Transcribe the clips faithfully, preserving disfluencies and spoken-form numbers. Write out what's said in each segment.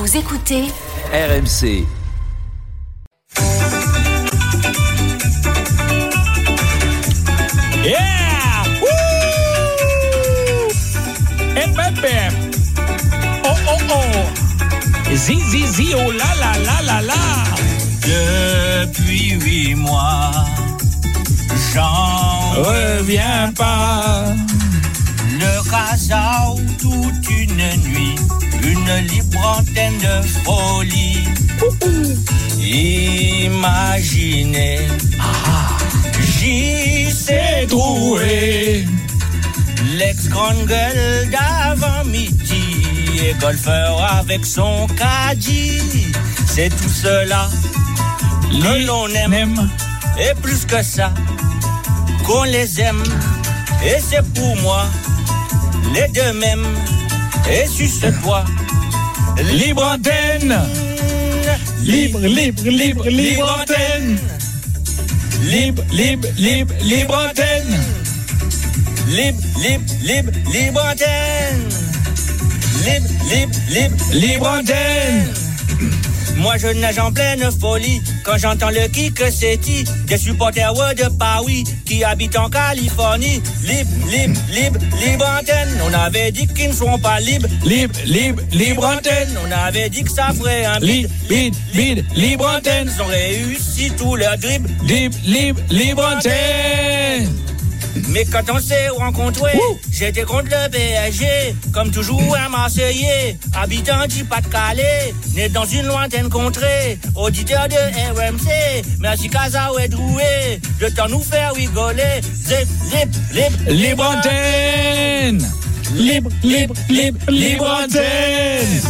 Vous écoutez R M C. Yeah! Woo! Eh ben, ben. Oh, oh, oh. Zi, zi, zi, oh là là là là là. Depuis huit mois, j'en reviens pas. Le Casa toute une nuit, une libre antenne de folie. Imaginez, ah, j'y sais trouver l'ex-grande gueule d'avant-midi et golfeur avec son caddie. C'est tout cela que l'on aime, aime, et plus que ça, qu'on les aime. Et c'est pour moi les deux mêmes. Et suce-toi, libre antenne. Libre, libre, libre, libre antenne. Libre, libre, libre, libre antenne. Libre, libre, libre, libre antenne. Libre, libre, libre, libre antenne. Moi je nage en pleine folie quand j'entends le kick c'est-y des supporters de Paris qui habitent en Californie. Libre, libre, libre, libre antenne. On avait dit qu'ils ne seront pas libres. Libre, libre, libre antenne. On avait dit que ça ferait un bide, bide, bide, libre antenne. Ils ont réussi tout leur dribble. Libre, libre, libre antenne. Mais quand on s'est rencontrés, Ouh. J'étais contre le P S G, comme toujours un Marseillais, habitant du Pas-de-Calais, né dans une lointaine contrée, auditeur de R M C. Merci Casa et Drouet, de temps nous faire rigoler. Zip, libre, libre, libre antenne. Libre, libre, libre, libre antenne.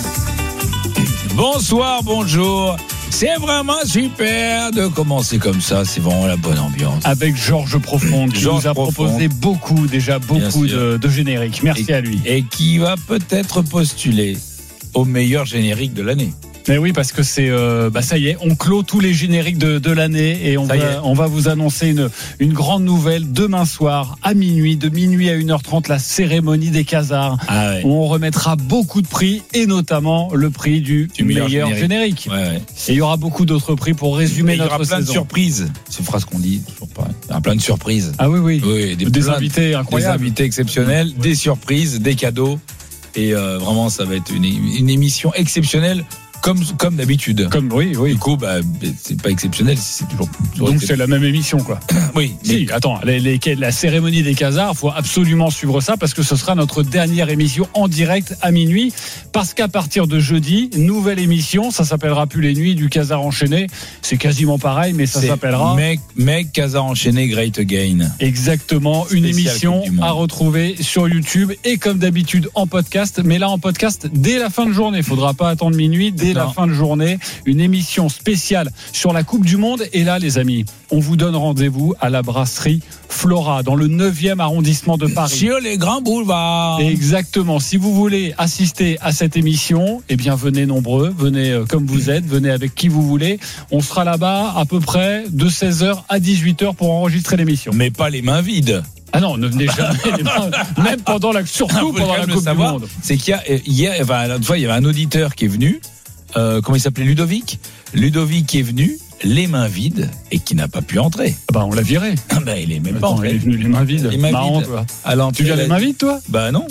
Bonsoir, bonjour. C'est vraiment super de commencer comme ça, c'est vraiment la bonne ambiance. Avec Georges Profonde, qui Georges nous a Profonde. proposé beaucoup, déjà beaucoup de, de génériques. Merci et, à lui. Et qui va peut-être postuler au meilleur générique de l'année. Mais oui, parce que c'est, euh, bah ça y est, on clôt tous les génériques de, de l'année et on va, on va vous annoncer une, une grande nouvelle demain soir à minuit, de minuit à une heure trente, la cérémonie des Casars. Ah ouais. Où on remettra beaucoup de prix et notamment le prix du, du meilleur, meilleur générique. générique. Ouais, ouais. Et il y aura beaucoup d'autres prix pour résumer notre saison. Il y aura plein de surprises. C'est une phrase qu'on dit toujours pas. Il y a plein de surprises. Ah oui, oui. oui des des invités incroyables. Des invités exceptionnels, ouais. Des surprises, des cadeaux. Et euh, vraiment, ça va être une, une émission exceptionnelle. Comme, comme d'habitude. Comme, oui, oui. Du coup, bah, c'est pas exceptionnel. C'est toujours, toujours Donc, c'est la même émission, quoi. Oui. Si, mais... attends, les, les, la cérémonie des Casars, il faut absolument suivre ça parce que ce sera notre dernière émission en direct à minuit. Parce qu'à partir de jeudi, nouvelle émission, ça s'appellera plus les nuits du Casar enchaîné. C'est quasiment pareil, mais ça c'est s'appellera. Mec, mec Casar enchaîné, Great Again. Exactement. Spécial une émission à retrouver sur YouTube et comme d'habitude en podcast. Mais là, en podcast dès la fin de journée. Il faudra pas attendre minuit. Dès la fin de journée, une émission spéciale sur la Coupe du Monde. Et là, les amis, on vous donne rendez-vous à la brasserie Flora, dans le neuvième arrondissement de Paris. Sur les grands boulevards. Exactement. Si vous voulez assister à cette émission, eh bien, venez nombreux, venez comme vous êtes, venez avec qui vous voulez. On sera là-bas à peu près de seize heures à dix-huit heures pour enregistrer l'émission. Mais pas les mains vides. Ah non, ne venez jamais, les mains, même pendant la, surtout pendant la Coupe du Monde. C'est qu'il y a, hier, enfin, l'autre fois, il y avait un auditeur qui est venu. Euh, comment il s'appelait, Ludovic Ludovic qui est venu les mains vides et qui n'a pas pu entrer. Bah on l'a viré. Ah bah il est même Attends, pas entré. Il est venu les mains vides. Les mains Marrant, vides. Toi. Alors, tu viens les mains vides, toi? Bah non.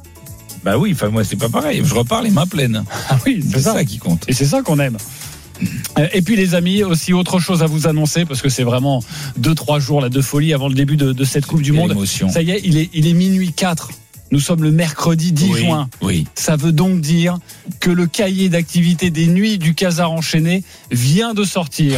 Bah oui, enfin moi c'est pas pareil. Je repars les mains pleines. Ah oui, c'est, c'est ça. ça qui compte. Et c'est ça qu'on aime. Et puis les amis, aussi autre chose à vous annoncer parce que c'est vraiment deux trois jours là de folie avant le début de, de cette Coupe du Monde. Émotion. Ça y est, il est il est minuit quatre. Nous sommes le mercredi dix oui, juin. Oui. Ça veut donc dire que le cahier d'activité des nuits du Casar enchaîné vient de sortir.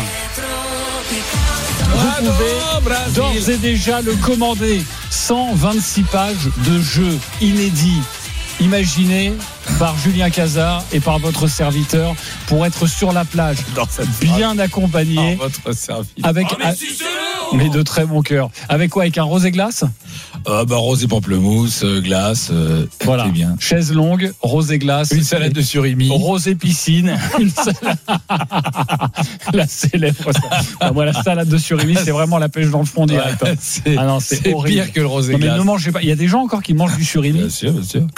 Vous pouvez d'ores et déjà le commander. cent vingt-six pages de jeux inédits, imaginés par Julien Cazard et par votre serviteur pour être sur la plage, bien accompagné, votre serviteur. Avec oh, mais, a... mais de très bon cœur. Avec quoi? Avec un rosé glace? Euh, bah, rosé pamplemousse, euh, glace, euh, voilà. C'est bien. Chaise longue, rosé glace, une salade de surimi, rosé piscine, une salade... la célèbre. Ah, moi, la salade de surimi, c'est vraiment la pêche dans le fond direct. Ouais, c'est, ah non, c'est, c'est horrible. Pire que le rosé non, mais glace. Ne mangez pas. Il y a des gens encore qui mangent du surimi. Bien sûr, bien sûr. Cru.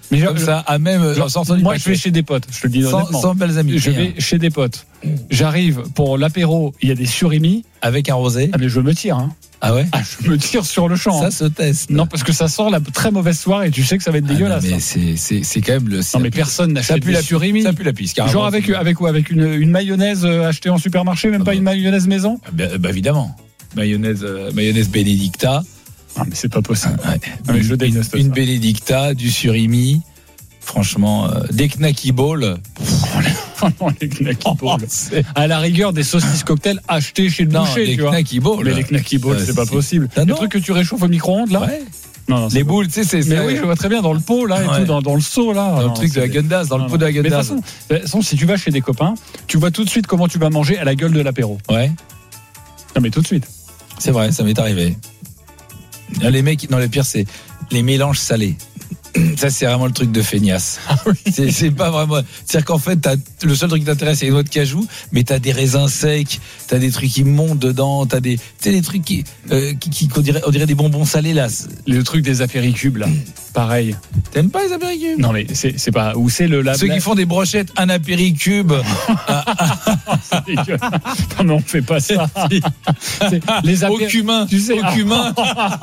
Mais comme je, ça, à même genre, sortant du moi, paquet. je vais chez des potes. Je te le dis sans, honnêtement. Sans belles amies. Je vais chez des potes. J'arrive pour l'apéro. Il y a des surimi avec un rosé. Ah mais je me tire. Hein. Ah ouais. Ah, je me tire sur le champ. Ça hein. se teste. Non, parce que ça sent la très mauvaise soirée. Et tu sais que ça va être ah dégueulasse. Non, mais c'est c'est c'est quand même le. Non mais personne n'achète des surimi. Ça pue la pisse. Genre avec avec quoi? Avec une une mayonnaise achetée en supermarché, même ah pas bah. Une mayonnaise maison. Ah bah, bah évidemment. Mayonnaise euh, mayonnaise Benedicta. Ah mais c'est pas possible. Ah, ouais. Ah, mais je déteste une ça. Benedicta, du surimi. Franchement, euh, des knacky balls. Oh, les knacky balls. Oh, à la rigueur, des saucisses cocktails achetées chez le non, boucher, les tu vois. Knacky balls. Mais les knacky balls, euh, c'est pas possible. Ah, les trucs que tu réchauffes au micro-ondes, là. Ouais. Non, non, les boules, tu sais, c'est. Mais ça, oui, je vois très bien dans le pot, là, et ouais. tout, dans, dans le seau, là. Dans non, le truc de la Gundas, dans non, le pot de la Gundas. Mais de toute façon, de toute façon, si tu vas chez des copains, tu vois tout de suite comment tu vas manger à la gueule de l'apéro. Ouais. Non, mais tout de suite. C'est vrai, ça m'est arrivé. Les mecs, non, le pire, c'est les mélanges salés. Ça, c'est vraiment le truc de feignasse. Ah oui. c'est, c'est pas vraiment. C'est-à-dire qu'en fait, t'as, le seul truc qui t'intéresse, c'est les noix de cajou, mais t'as des raisins secs, t'as des trucs qui montent dedans, t'as des, tu sais, des trucs qui, euh, qui, qui on, dirait, on dirait des bonbons salés, là. Le truc des apéricubes, là. Pareil. T'aimes pas les apéricubes? Non, mais c'est, c'est pas. Où c'est le. La, Ceux la... qui font des brochettes, un apéricube. C'est non, mais on fait pas ça. C'est les apéri... Au cumin. Tu sais, au cumin.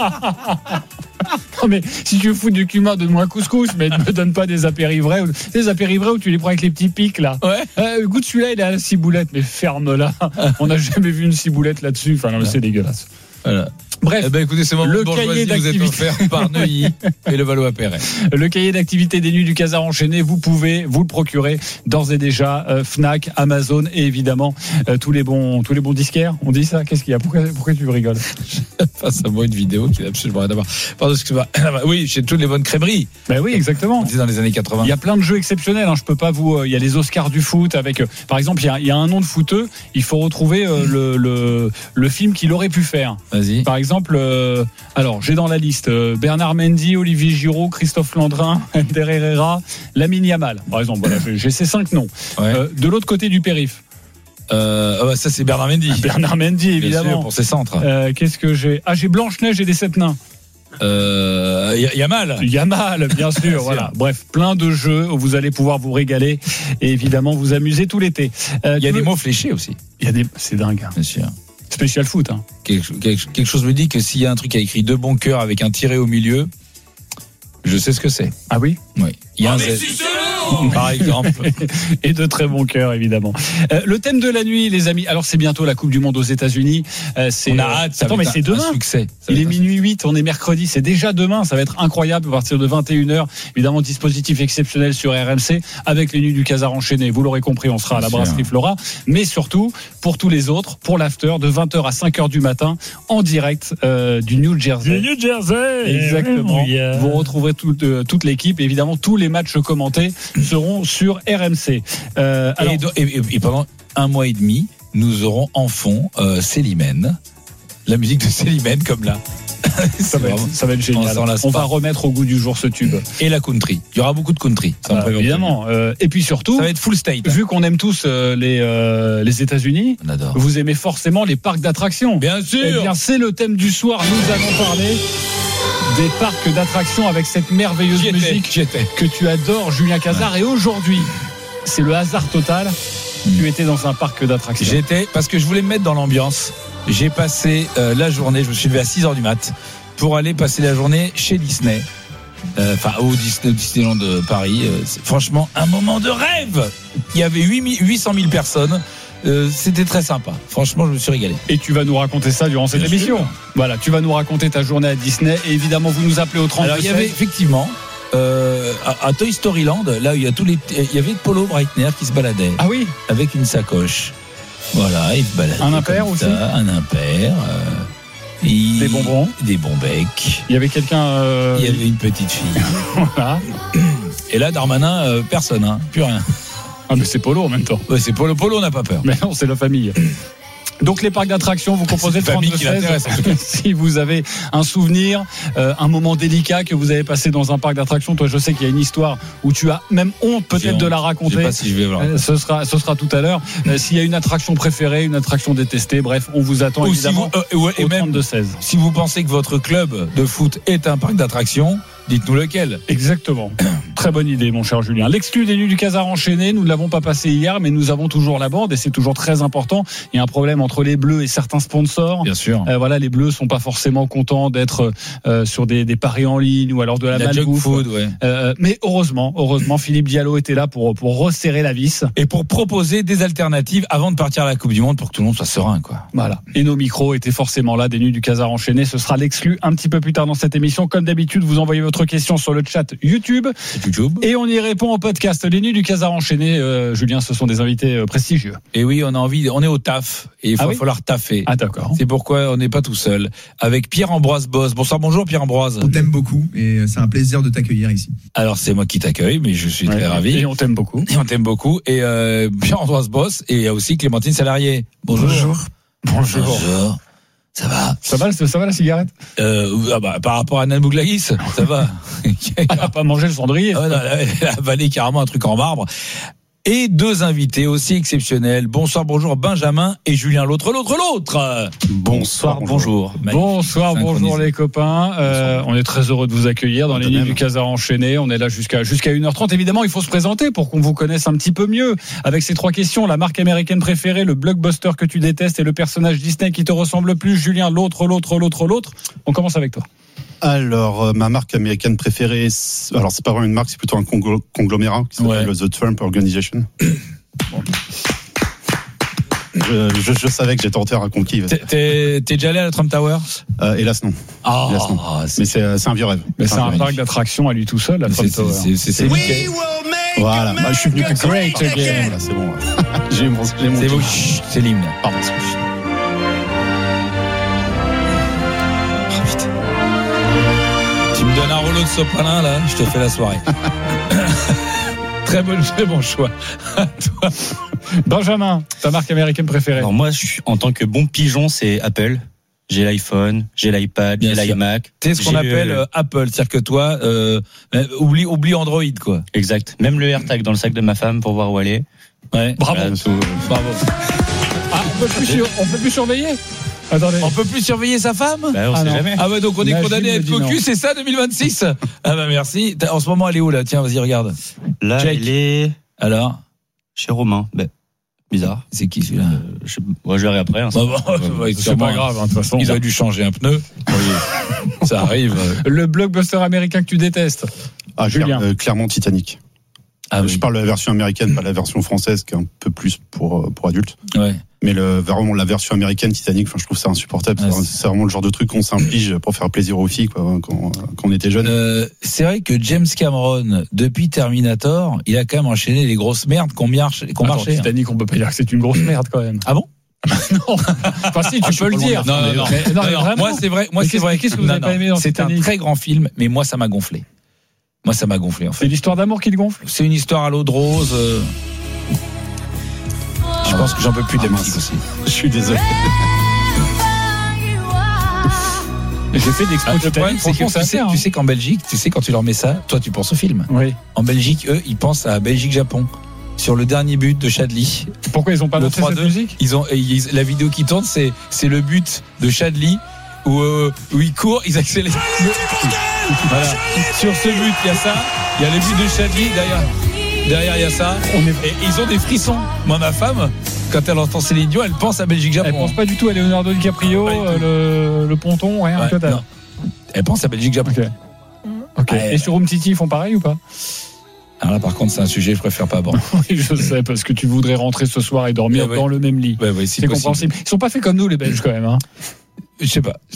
Non mais si tu veux foutre du cumin, donne-moi un couscous, mais ne me donne pas des apéris vrais. Des apéris vrais où tu les prends avec les petits pics là. Ouais. Euh, goûte celui-là, il est à la ciboulette, mais ferme-la. On n'a jamais vu une ciboulette là-dessus. Enfin non, mais c'est dégueulasse. Voilà. Bref, eh ben écoutez, c'est le cahier d'activité vous êtes offert par Neuilly et le Valois-Perret. Le cahier d'activité des Nuits du Casar enchaîné, vous pouvez vous le procurer d'ores et déjà. euh, Fnac, Amazon et évidemment euh, tous les bons tous les bons disquaires. On dit ça? Qu'est-ce qu'il y a? Pourquoi pourquoi tu rigoles? Face à moi une vidéo qui n'a absolument rien à voir. Pardon, excuse-moi. Oui, chez toutes les bonnes crèmeries. Ben oui, exactement. On dit dans les années quatre-vingts. Il y a plein de jeux exceptionnels. Hein. Je peux pas vous. Il y a les Oscars du foot avec. Euh, par exemple, il y, a, il y a un nom de footeux. Il faut retrouver euh, le, le le film qu'il aurait pu faire. Vas-y. Par exemple. Euh, Alors, j'ai dans la liste euh, Bernard Mendy, Olivier Giroud, Christophe Landrin, Ender Herrera, Lamine Yamal. Par exemple, voilà, j'ai, j'ai ces cinq noms. Ouais. Euh, de l'autre côté du périph'. Euh, oh bah ça, c'est Bernard Mendy. Bernard Mendy, évidemment. Bien sûr, pour ses centres. Euh, qu'est-ce que j'ai? Ah, j'ai Blanche-Neige et des sept nains. Euh, Yamal. Yamal, bien sûr, bien voilà. Sûr. Bref, plein de jeux où vous allez pouvoir vous régaler et évidemment vous amuser tout l'été. Euh, il y a des mots fléchés aussi. Il y a des, c'est dingue. Hein. Bien sûr. Spécial foot. Hein. Quelque, quelque, quelque chose me dit que s'il y a un truc qui a écrit deux bons cœurs avec un tiret au milieu, je sais ce que c'est. Ah oui? Oui. Il y a un Z. Par exemple. Et de très bon cœur, évidemment. Euh, le thème de la nuit, les amis. Alors, c'est bientôt la Coupe du Monde aux États-Unis. Euh, c'est, on a hâte. Attends, mais c'est demain. Succès. Il est minuit huit, on est mercredi. C'est déjà demain. Ça va être incroyable à partir de vingt et une heures. Évidemment, dispositif exceptionnel sur R M C avec les Nuits du Casar enchaînées. Vous l'aurez compris, on sera à la brasserie Flora. Mais surtout, pour tous les autres, pour l'after de vingt heures à cinq heures du matin en direct euh, du New Jersey. Du New Jersey. Exactement. Yeah. Vous retrouverez toute, euh, toute l'équipe. Et évidemment, tous les matchs commentés seront sur R M C. Euh, alors... et, et, et pendant un mois et demi, nous aurons en fond euh, Célimène, la musique de Célimène comme là. Ça va, être, ça va être génial. On, on va remettre au goût du jour ce tube. Et la country. Il y aura beaucoup de country. Ça ah, évidemment. Euh, et puis surtout, ça va être full state. Vu qu'on aime tous euh, les euh, les États-Unis, on adore. Vous aimez forcément les parcs d'attractions. Bien sûr. Eh bien, c'est le thème du soir. Nous allons parler des parcs d'attractions avec cette merveilleuse j'y musique j'y étais. que tu adores, Julien Cazard. Ouais. Et aujourd'hui, c'est le hasard total. Mmh. Tu étais dans un parc d'attractions. J'étais parce que je voulais me mettre dans l'ambiance. J'ai passé euh, la journée. Je me suis levé à six heures du mat pour aller passer la journée chez Disney. Enfin, euh, au Disney, Disneyland de Paris. Euh, c'est franchement un moment de rêve. Il y avait huit cent mille personnes. Euh, c'était très sympa. Franchement, je me suis régalé. Et tu vas nous raconter ça durant cette Bien émission. Sûr. Voilà, tu vas nous raconter ta journée à Disney. Et évidemment, vous nous appelez au trente. Alors, il y avait effectivement euh, à, à Toy Story Land, là où il y a tous les, il y avait Polo Breitner qui se baladait. Ah oui. Avec une sacoche. Voilà, il se baladait. Un impair aussi. Ça, un impair. Euh, il, des bonbons. Des bons becs. Il y avait quelqu'un. Euh... Il y avait une petite fille. Voilà. Et là, Darmanin, euh, personne, hein, plus rien. Ah mais c'est Polo en même temps. Ouais, c'est Polo, Polo, on n'a pas peur. Mais non, c'est la famille. Donc les parcs d'attractions, vous composez le trente-deux seize. Si vous avez un souvenir, euh, un moment délicat que vous avez passé dans un parc d'attractions, toi je sais qu'il y a une histoire où tu as même honte peut-être honte. de la raconter. Je sais pas si je vais voir. Euh, ce sera, ce sera tout à l'heure. Euh, s'il y a une attraction préférée, une attraction détestée, bref, on vous attend Ou évidemment si vous, euh, ouais, au trente-deux seize. Si vous pensez que votre club de foot est un parc d'attractions, dites-nous lequel. Exactement. Très Très bonne idée, mon cher Julien. L'exclu des Nuits du Casar enchaîné, nous ne l'avons pas passé hier, mais nous avons toujours la bande et c'est toujours très important. Il y a un problème entre les Bleus et certains sponsors. Bien sûr. Euh, voilà, les Bleus sont pas forcément contents d'être euh, sur des, des paris en ligne ou alors de la, la malbouffe. Food, ouais. Euh, mais heureusement, heureusement, Philippe Diallo était là pour pour resserrer la vis et pour proposer des alternatives avant de partir à la Coupe du Monde pour que tout le monde soit serein, quoi. Voilà. Et nos micros étaient forcément là, des Nuits du Casar enchaîné. Ce sera l'exclu un petit peu plus tard dans cette émission. Comme d'habitude, vous envoyez votre question sur le chat YouTube. YouTube. Et on y répond au podcast. Les Nuits du Casar enchaîné, euh, Julien, ce sont des invités euh, prestigieux. Et oui, on a envie, on est au taf et il va ah oui falloir taffer. Ah d'accord. C'est pourquoi on n'est pas tout seul. Avec Pierre-Ambroise Boss. Bonsoir, bonjour Pierre-Ambroise. On t'aime beaucoup et c'est un plaisir de t'accueillir ici. Alors c'est moi qui t'accueille, mais je suis ouais, très ravi. Et on t'aime beaucoup. Et on t'aime beaucoup. Et euh, Pierre-Ambroise Boss et il y a aussi Clémentine Salarié. Bonjour. Bonjour. Bonjour. Bonjour. Ça va Ça va, ça va la cigarette euh, ah bah, par rapport à Nan Bouglagis, ça va. Elle n'a pas mangé le cendrier. Ah, non, elle a avalé carrément un truc en marbre. Et deux invités aussi exceptionnels. Bonsoir, bonjour Benjamin et Julien, l'autre, l'autre, l'autre. Bonsoir, bonjour. Bonjour, bonsoir, bonjour les copains. Euh, on est très heureux de vous accueillir dans les Nuits du Casar enchaîné. On est là jusqu'à jusqu'à une heure trente. Évidemment, il faut se présenter pour qu'on vous connaisse un petit peu mieux. Avec ces trois questions, la marque américaine préférée, le blockbuster que tu détestes et le personnage Disney qui te ressemble le plus. Julien, l'autre, l'autre, l'autre, l'autre. On commence avec toi. Alors, euh, ma marque américaine préférée, c'est, alors c'est pas vraiment une marque, c'est plutôt un congl- conglomérat qui s'appelle ouais. The Trump Organization. Bon. je, je, je savais que j'étais en terre conquis. T'es, t'es, t'es déjà allé à la Trump Tower ? euh, Hélas non. Oh, hélas, non. C'est... Mais c'est, c'est un vieux rêve. Mais c'est, c'est un, un parc d'attraction à lui tout seul, la Trump Tower. C'est, c'est, c'est, c'est voilà, moi je suis venu pour Great Again. Voilà, c'est bon. j'ai mon, j'ai mon c'est bon, chut, c'est l'hymne. Pardon. Tu me donnes un rouleau de sopalin là, je te fais la soirée. Très bon, très bon choix. Toi. Benjamin, ta marque américaine préférée ? Alors moi, je suis, en tant que bon pigeon, c'est Apple. J'ai l'iPhone, j'ai l'iPad, Bien j'ai sûr. l'iMac. C'est ce qu'on j'ai appelle le... Apple, c'est-à-dire que toi, euh, oublie, oublie Android quoi. Exact. Même le AirTag dans le sac de ma femme pour voir où elle est. Ouais. Bravo. Voilà, tout... Bravo. Ah, on peut plus, sur... on peut plus surveiller. Attendez. On peut plus surveiller sa femme ? Bah, on ah sait non. jamais. Ah ouais, donc on est Là, condamné à être cocu, c'est ça deux mille vingt-six ? Ah bah merci. En ce moment, elle est où là ? Tiens, vas-y, regarde. Là, Check. Elle est. Alors ? Chez Romain. Ben, bizarre. C'est qui celui-là ? euh, je... ouais, je verrai après. Hein, bah, bah, ouais, c'est pas grave, de hein, toute façon. Il a dû changer un pneu. Oui. Ça arrive. Le blockbuster américain que tu détestes ? Ah, Julien. Euh, clairement Titanic. Ah, je oui. parle de la version américaine, pas la version française, qui est un peu plus pour pour adultes. Ouais. Mais le, vraiment la version américaine Titanic, enfin je trouve ça insupportable. Ah, c'est, c'est... c'est vraiment le genre de truc qu'on s'inflige pour faire plaisir aux filles, quoi, quand, quand on était jeunes. Euh, c'est vrai que James Cameron, depuis Terminator, il a quand même enchaîné les grosses merdes qu'on marche, qu'on Attends, marchait. Titanic, on peut pas dire que c'est une grosse merde quand même. Ah bon? Non, enfin si, tu ah, peux le dire. Non, non, non. Mais, non, mais non, non. Moi, c'est vrai. Moi, mais c'est vrai. Qu'est-ce que vous non, avez pas aimé dans C'est Titanic? un très grand film, mais moi, ça m'a gonflé. Moi, ça m'a gonflé. En fait. C'est l'histoire d'amour qui te gonfle. C'est une histoire à l'eau de rose. Euh... Je pense que j'en peux plus de la musique aussi. Je suis désolé. J'ai fait d'expo ah, Titanic. C'est que tu, sais, hein. tu sais qu'en Belgique, tu sais quand tu leur mets ça, toi tu penses au film. Oui. En Belgique, eux, ils pensent à Belgique-Japon. Sur le dernier but de Chadli. Pourquoi ils ont pas montré cette musique? Ils ont, ils, la vidéo qui tourne, c'est, c'est le but de Chadli où, euh, où ils courent, ils accélèrent. Voilà. Sur ce but, il y a ça. Il y a le but de Chadli derrière. Derrière, il y a ça. On est... Et ils ont des frissons. Moi, ma femme, quand elle entend Céline Dion, elle pense à Belgique-Japon. Elle pense pas du tout à Leonardo DiCaprio, euh, le, le ponton, rien. Ouais, non. Elle pense à Belgique-Japon. Okay. Okay. Ouais. Et sur Umtiti, ils font pareil ou pas? Alors là, par contre, c'est un sujet que je préfère pas aborder. Oui, je sais, parce que tu voudrais rentrer ce soir et dormir ouais, dans ouais. le même lit. Ouais, ouais, c'est, c'est compréhensible. Ils sont pas faits comme nous, les Belges, quand même. Hein. Je sais pas.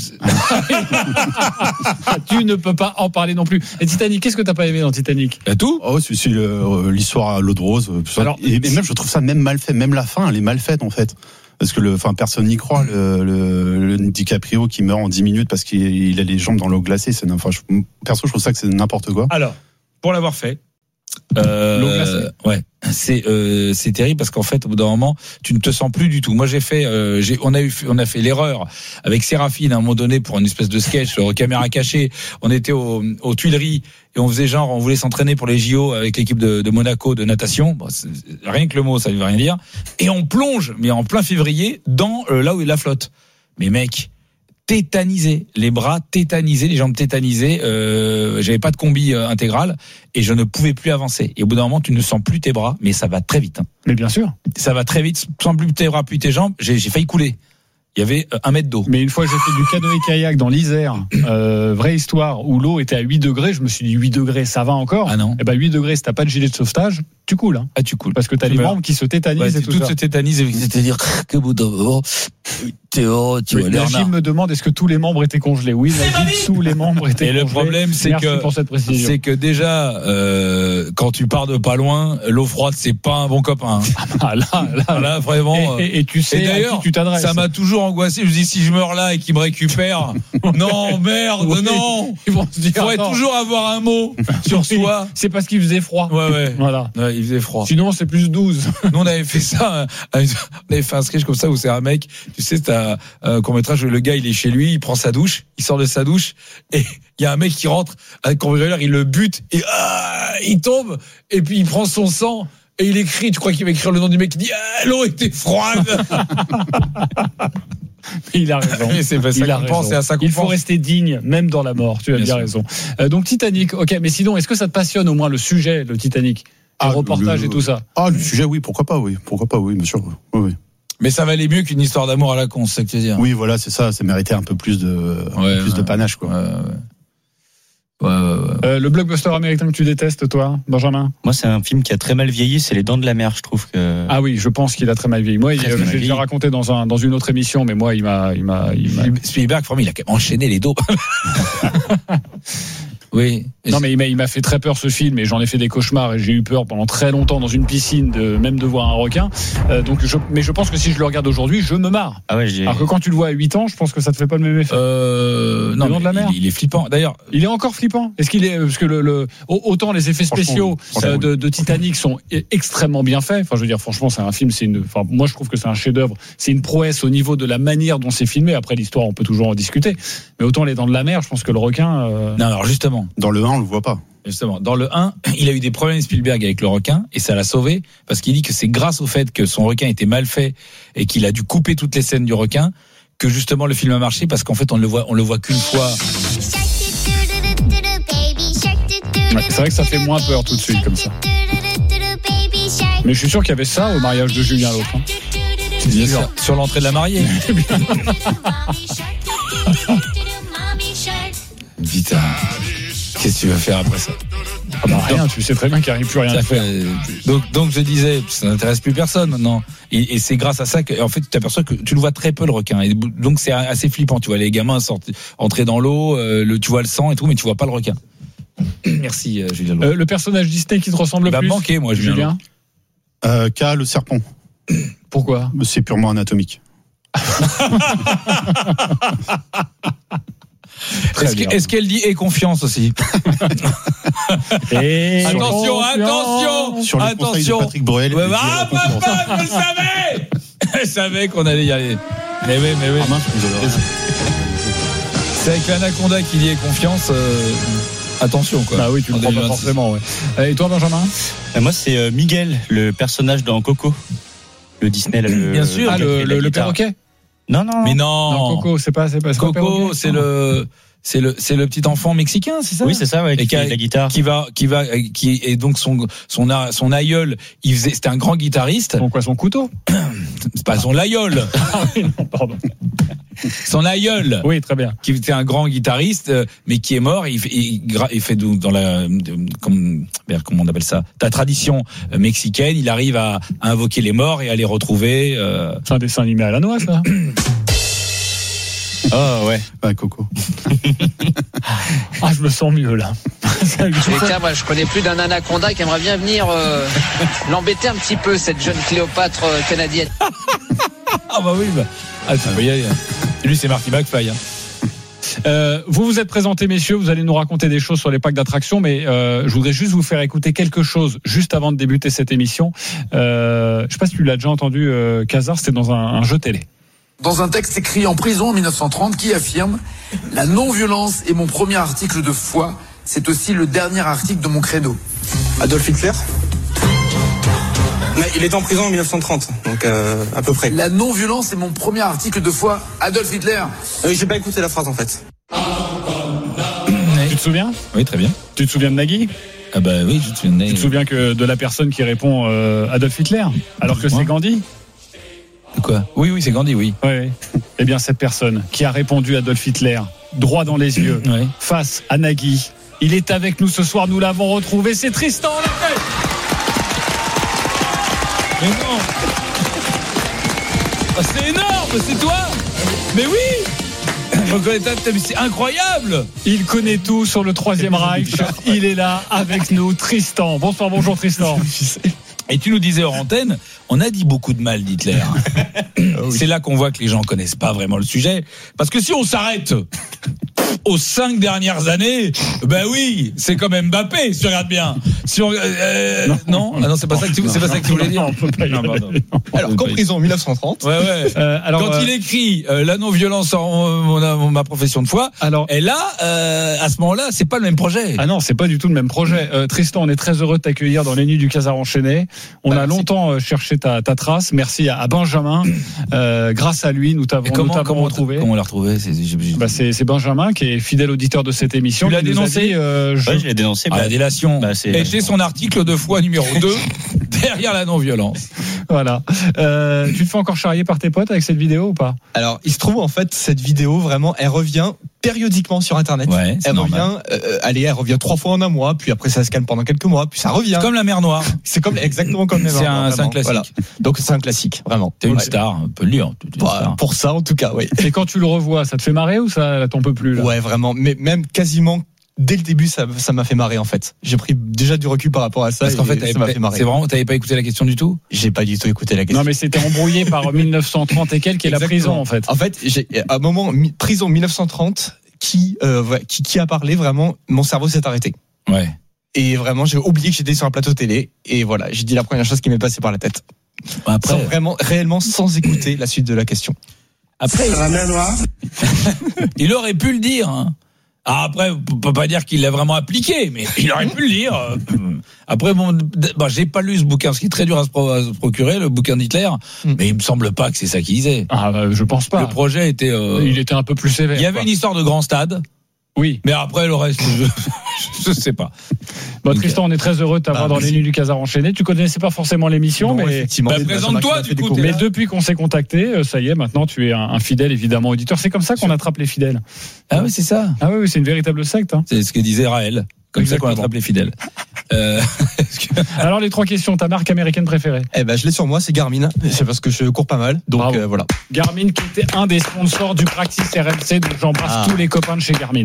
Tu ne peux pas en parler non plus. Et Titanic, qu'est-ce que t'as pas aimé dans Titanic? Bah, tout. Oh, c'est, c'est le, l'histoire à l'eau de rose. Alors, et, et même, je trouve ça même mal fait. Même la fin, elle est mal faite, en fait. Parce que le, enfin, personne n'y croit. Le, le, le DiCaprio qui meurt en dix minutes parce qu'il il a les jambes dans l'eau glacée. C'est, enfin, je, perso, je trouve ça que c'est n'importe quoi. Alors, pour l'avoir fait. Euh, ouais, c'est euh, c'est terrible parce qu'en fait au bout d'un moment tu ne te sens plus du tout. Moi j'ai fait, euh, j'ai, on a eu, on a fait l'erreur avec Séraphine à un moment donné pour une espèce de sketch sur caméra cachée. On était au, aux Tuileries et on faisait genre on voulait s'entraîner pour les J O avec l'équipe de, de Monaco de natation. Bon, rien que le mot ça ne veut rien dire. Et on plonge mais en plein février dans euh, là où est la flotte. Mais mec. tétanisé, les bras tétanisés, les jambes tétanisées. Euh, j'avais pas de combi euh, intégral et je ne pouvais plus avancer. Et au bout d'un moment, tu ne sens plus tes bras, mais ça va très vite. Hein. Mais bien sûr, ça va très vite. Sans plus tes bras, plus tes jambes. J'ai, j'ai failli couler. Il y avait un mètre d'eau. Mais une fois, j'ai fait du canoë-kayak dans l'Isère, euh, vraie histoire, où l'eau était à huit degrés. Je me suis dit, huit degrés, ça va encore. Ah non. Et ben, huit degrés, si t'as pas de gilet de sauvetage, tu coules. Hein. Ah, tu coules. Parce que t'as tu les meurs. membres qui se tétanisent ouais, et tout tout ça. se tétanise. C'est-à-dire que bout de moment, Théo, tu oui, vois, Najib me demande, est-ce que tous les membres étaient congelés? Oui, Najib, tous les membres étaient et congelés. Et le problème, c'est Merci que, pour cette précision. c'est que déjà, euh, quand tu pars de pas loin, l'eau froide, c'est pas un bon copain. Hein. Ah, là, là, là, vraiment. Et, et, et tu sais et à qui tu t'adresses. Ça m'a toujours angoissé. Je me dis, si je meurs là et qu'ils me récupèrent, non, merde, oui, non. Ils vont se dire, il faudrait attends. toujours avoir un mot sur soi. C'est parce qu'il faisait froid. Ouais, ouais. Voilà. Ouais, il faisait froid. Sinon, c'est plus douze. Nous, on avait fait ça, on avait fait un sketch comme ça où c'est un mec, tu sais, c'est un euh, court-métrage où le gars, il est chez lui, il prend sa douche, il sort de sa douche, et il y a un mec qui rentre, un cambrioleur, il le bute, et ah, il tombe, et puis il prend son sang, et il écrit, tu crois qu'il va écrire le nom du mec, il dit, ah, l'eau était froide. Il a raison. Mais c'est pas ça il a qu'on raison. pense, c'est à ça qu'on Il faut pense. rester digne, même dans la mort. Tu as bien, bien raison. Euh, donc Titanic, ok, mais sinon, est-ce que ça te passionne au moins le sujet, le Titanic, le ah, reportage le, et tout ça? Ah, le sujet, oui, pourquoi pas, oui, pourquoi pas, oui, bien sûr, oui, oui. Mais ça valait mieux qu'une histoire d'amour à la con, c'est ça que tu veux dire? Oui, voilà, c'est ça, ça méritait un peu plus de, ouais, plus ouais, de panache, quoi. Ouais, ouais. Ouais, ouais, ouais. Euh, le blockbuster américain que tu détestes, toi, Benjamin? Moi, c'est un film qui a très mal vieilli, c'est Les Dents de la Mer, je trouve que. Ah oui, je pense qu'il a très mal vieilli. Moi, il, euh, j'ai déjà raconté dans un dans une autre émission, mais moi, il m'a il m'a il m'a. Spielberg, il a quand même enchaîné les dos. Oui. Non, mais il m'a, il m'a fait très peur ce film et j'en ai fait des cauchemars et j'ai eu peur pendant très longtemps dans une piscine de même de voir un requin. Euh, donc, je, mais je pense que si je le regarde aujourd'hui, je me marre. Ah ouais, j'ai... Alors que quand tu le vois à huit ans, je pense que ça te fait pas le même effet. Euh, non, le nom de la mer. Il, il est flippant. D'ailleurs, il est encore flippant. Est-ce qu'il est parce que le, le autant les effets spéciaux euh, de, de Titanic sont extrêmement bien faits. Enfin, je veux dire, franchement, c'est un film. C'est une. Enfin, moi, je trouve que c'est un chef-d'œuvre. C'est une prouesse au niveau de la manière dont c'est filmé. Après, l'histoire, on peut toujours en discuter. Mais autant les Dents de la Mer, je pense que le requin. Euh... Non, alors justement, dans le un, on le voit pas. Justement, dans le un, il a eu des problèmes Spielberg avec le requin et ça l'a sauvé parce qu'il dit que c'est grâce au fait que son requin était mal fait et qu'il a dû couper toutes les scènes du requin que justement le film a marché parce qu'en fait on le voit, on le voit qu'une fois. Ouais, c'est vrai que ça fait moins peur tout de suite comme ça. Mais je suis sûr qu'il y avait ça au mariage de Julien l'autre. Hein. Bien sûr. Sur l'entrée de la mariée. Putain. Qu'est-ce que tu vas faire après ça? Ah bah rien, tu sais très bien qu'il n'y arrive plus rien à faire. Fait, donc, donc je disais, ça n'intéresse plus personne maintenant. Et, et c'est grâce à ça que, en fait, tu t'aperçois que tu le vois très peu le requin. Et donc c'est assez flippant. Tu vois les gamins sortir, entrer dans l'eau, euh, le, tu vois le sang et tout, mais tu vois pas le requin. Merci, euh, Julien. Euh, le personnage Disney qui te ressemble le bah, plus? Manqué, moi, Julien. Julien. Euh, K, le serpent. Pourquoi? C'est purement anatomique. Est-ce, que, est-ce qu'elle dit et confiance aussi? Et attention, confiance. attention, Sur le attention. De Patrick Bruel. Ouais, ah, papa, je le savais. Je savais qu'on allait y aller. Mais oui, mais oui. Ah, mince, c'est avec l'anaconda qu'il y ait confiance. Euh, attention, quoi. Ah oui, tu le prends pas forcément. Ouais. Et toi, Benjamin? Moi, c'est Miguel, le personnage dans Coco. Le Disney. Le, Bien sûr. Ah, le, le, le perroquet. Non, non. Mais non. Non, Coco, c'est pas, c'est pas. C'est Coco, pas c'est le, c'est le, c'est le petit enfant mexicain, c'est ça? Oui, c'est ça, ouais. Qui, qui a la guitare. Qui va, qui va, qui est donc son, son, son aïeul. Il faisait, c'était un grand guitariste. Son quoi, son couteau? C'est pas son aïeul. Ah oui, non, pardon. Son aïeul. Oui, très bien. Qui était un grand guitariste, mais qui est mort. Il, il, il fait dans la, comment, comment on appelle ça, la tradition mexicaine. Il arrive à, à invoquer les morts et à les retrouver. Euh... C'est un dessin animé à la noix, ça. Oh ouais, ouais, Coco. Ah, je me sens mieux là. Tiens, moi, je connais plus d'un anaconda qui aimerait bien venir euh, l'embêter un petit peu, cette jeune Cléopâtre euh, canadienne. Ah bah oui, bah. Ah, tu peux y aller. Lui, c'est Marty McFly. Hein. Euh, vous vous êtes présentés, messieurs, vous allez nous raconter des choses sur les parcs d'attractions, mais euh, je voudrais juste vous faire écouter quelque chose juste avant de débuter cette émission. Euh, je ne sais pas si tu l'as déjà entendu, euh, Kazar, c'était dans un, un jeu télé. Dans un texte écrit en prison en dix-neuf cent trente qui affirme « La non-violence est mon premier article de foi, c'est aussi le dernier article de mon credo ». Adolf Hitler ? Mais il est en prison en mille neuf cent trente, donc euh, à peu près. La non-violence est mon premier article de foi. Adolf Hitler. Euh, j'ai pas écouté la phrase en fait. Tu te souviens ? Oui, très bien. Tu te souviens de Nagui ? Ah bah oui, je te souviens de Nagui. Tu te souviens que de la personne qui répond euh, Adolf Hitler, alors que c'est Gandhi ? Quoi ? Oui, oui, c'est Gandhi, oui. Oui. Eh bien, cette personne qui a répondu Adolf Hitler, droit dans les yeux, ouais. face à Nagui, il est avec nous ce soir, nous l'avons retrouvé, c'est Tristan, on l'a fait. Mais non. Oh, c'est énorme, c'est toi. Mais oui. C'est incroyable. Il connaît tout sur le Troisième Reich. Il est là avec nous, Tristan. Bonsoir, bonjour Tristan. Et tu nous disais hors antenne, on a dit beaucoup de mal d'Hitler. Oui. C'est là qu'on voit que les gens connaissent pas vraiment le sujet. Parce que si on s'arrête aux cinq dernières années, ben oui, c'est comme Mbappé, si tu regardes bien. Si on, euh, non, non, ah non, c'est pas ça que tu, c'est pas ça que tu voulais dire. Non, on peut pas y non, pardon. Alors, qu'en prison en mille neuf cent trente. Ouais, ouais. Euh, alors, quand euh, il écrit euh, la non-violence en mon, ma profession de foi, alors, et là, euh, à ce moment-là, c'est pas le même projet. Ah non, c'est pas du tout le même projet. Euh, Tristan, on est très heureux de t'accueillir dans les nuits du Casar enchaîné. On bah, a longtemps merci. cherché ta, ta trace. Merci à, à Benjamin. Euh, grâce à lui, nous t'avons, comment, nous t'avons comment retrouvé. Comment on l'a retrouvé ? C'est, bah, c'est, c'est Benjamin qui est fidèle auditeur de cette émission. Tu l'as dénoncé dit, euh, je... Ouais, je l'ai dénoncé. Ah, la délation. Bah, c'est était son article de foi numéro deux derrière la non-violence. Voilà. Euh, tu te fais encore charrier par tes potes avec cette vidéo ou pas ? Alors, il se trouve en fait cette vidéo vraiment, elle revient périodiquement sur Internet. Ouais, elle revient, euh, allez, elle revient trois fois en un mois, puis après ça se calme pendant quelques mois, puis ça revient. C'est comme la mer Noire. C'est comme exactement comme la mer c'est Noire. Un, c'est un classique. Voilà. Donc c'est un classique, vraiment. T'es une ouais. star, on peut le lire. Bah, pour ça, en tout cas, oui. Et quand tu le revois, ça te fait marrer ou ça t'en peut plus là ? Ouais, vraiment. Mais même quasiment. Dès le début, ça, ça m'a fait marrer en fait. J'ai pris déjà du recul par rapport à ça. Parce qu'en fait, ça m'a fait marrer. C'est vraiment, t'avais pas écouté la question du tout ? J'ai pas du tout écouté la question. Non, mais c'était embrouillé par mille neuf cent trente et quelques et la prison en fait. En fait, j'ai, à un moment, prison mille neuf cent trente, qui, euh, qui, qui a parlé vraiment, mon cerveau s'est arrêté. Ouais. Et vraiment, j'ai oublié que j'étais sur un plateau télé. Et voilà, j'ai dit la première chose qui m'est passée par la tête. Après, sans vraiment, réellement, sans écouter la suite de la question. Après, il aurait pu le dire. Hein. Ah, après, on peut pas dire qu'il l'a vraiment appliqué, mais il aurait pu le lire. Après, bon, bah, j'ai pas lu ce bouquin, ce qui est très dur à se, pro- à se procurer, le bouquin d'Hitler, mm. mais il me semble pas que c'est ça qu'il disait. Ah, bah, je pense pas. Le projet était. Euh, il était un peu plus sévère. Il y avait quoi. Une histoire de grand stade. Oui. Mais après, le reste, je, je sais pas. Bon, Tristan, on est très heureux de t'avoir ah, dans les nuits du Casar enchaîné. Tu connaissais pas forcément l'émission, non, mais. Effectivement. Bah, présente-toi, du coup. Mais depuis qu'on s'est contacté, ça y est, maintenant, tu es un, un fidèle, évidemment, auditeur. C'est comme ça qu'on attrape les fidèles. Ah oui, c'est ça. Ah oui, oui, c'est une véritable secte. Hein. C'est ce que disait Raël. Comme Exactement. Ça qu'on attrape les fidèles. Euh... Alors les trois questions, ta marque américaine préférée ? Eh ben je l'ai sur moi, c'est Garmin. C'est parce que je cours pas mal, donc euh, voilà. Garmin qui était un des sponsors du Praxis R M C, donc j'embrasse ah. tous les copains de chez Garmin.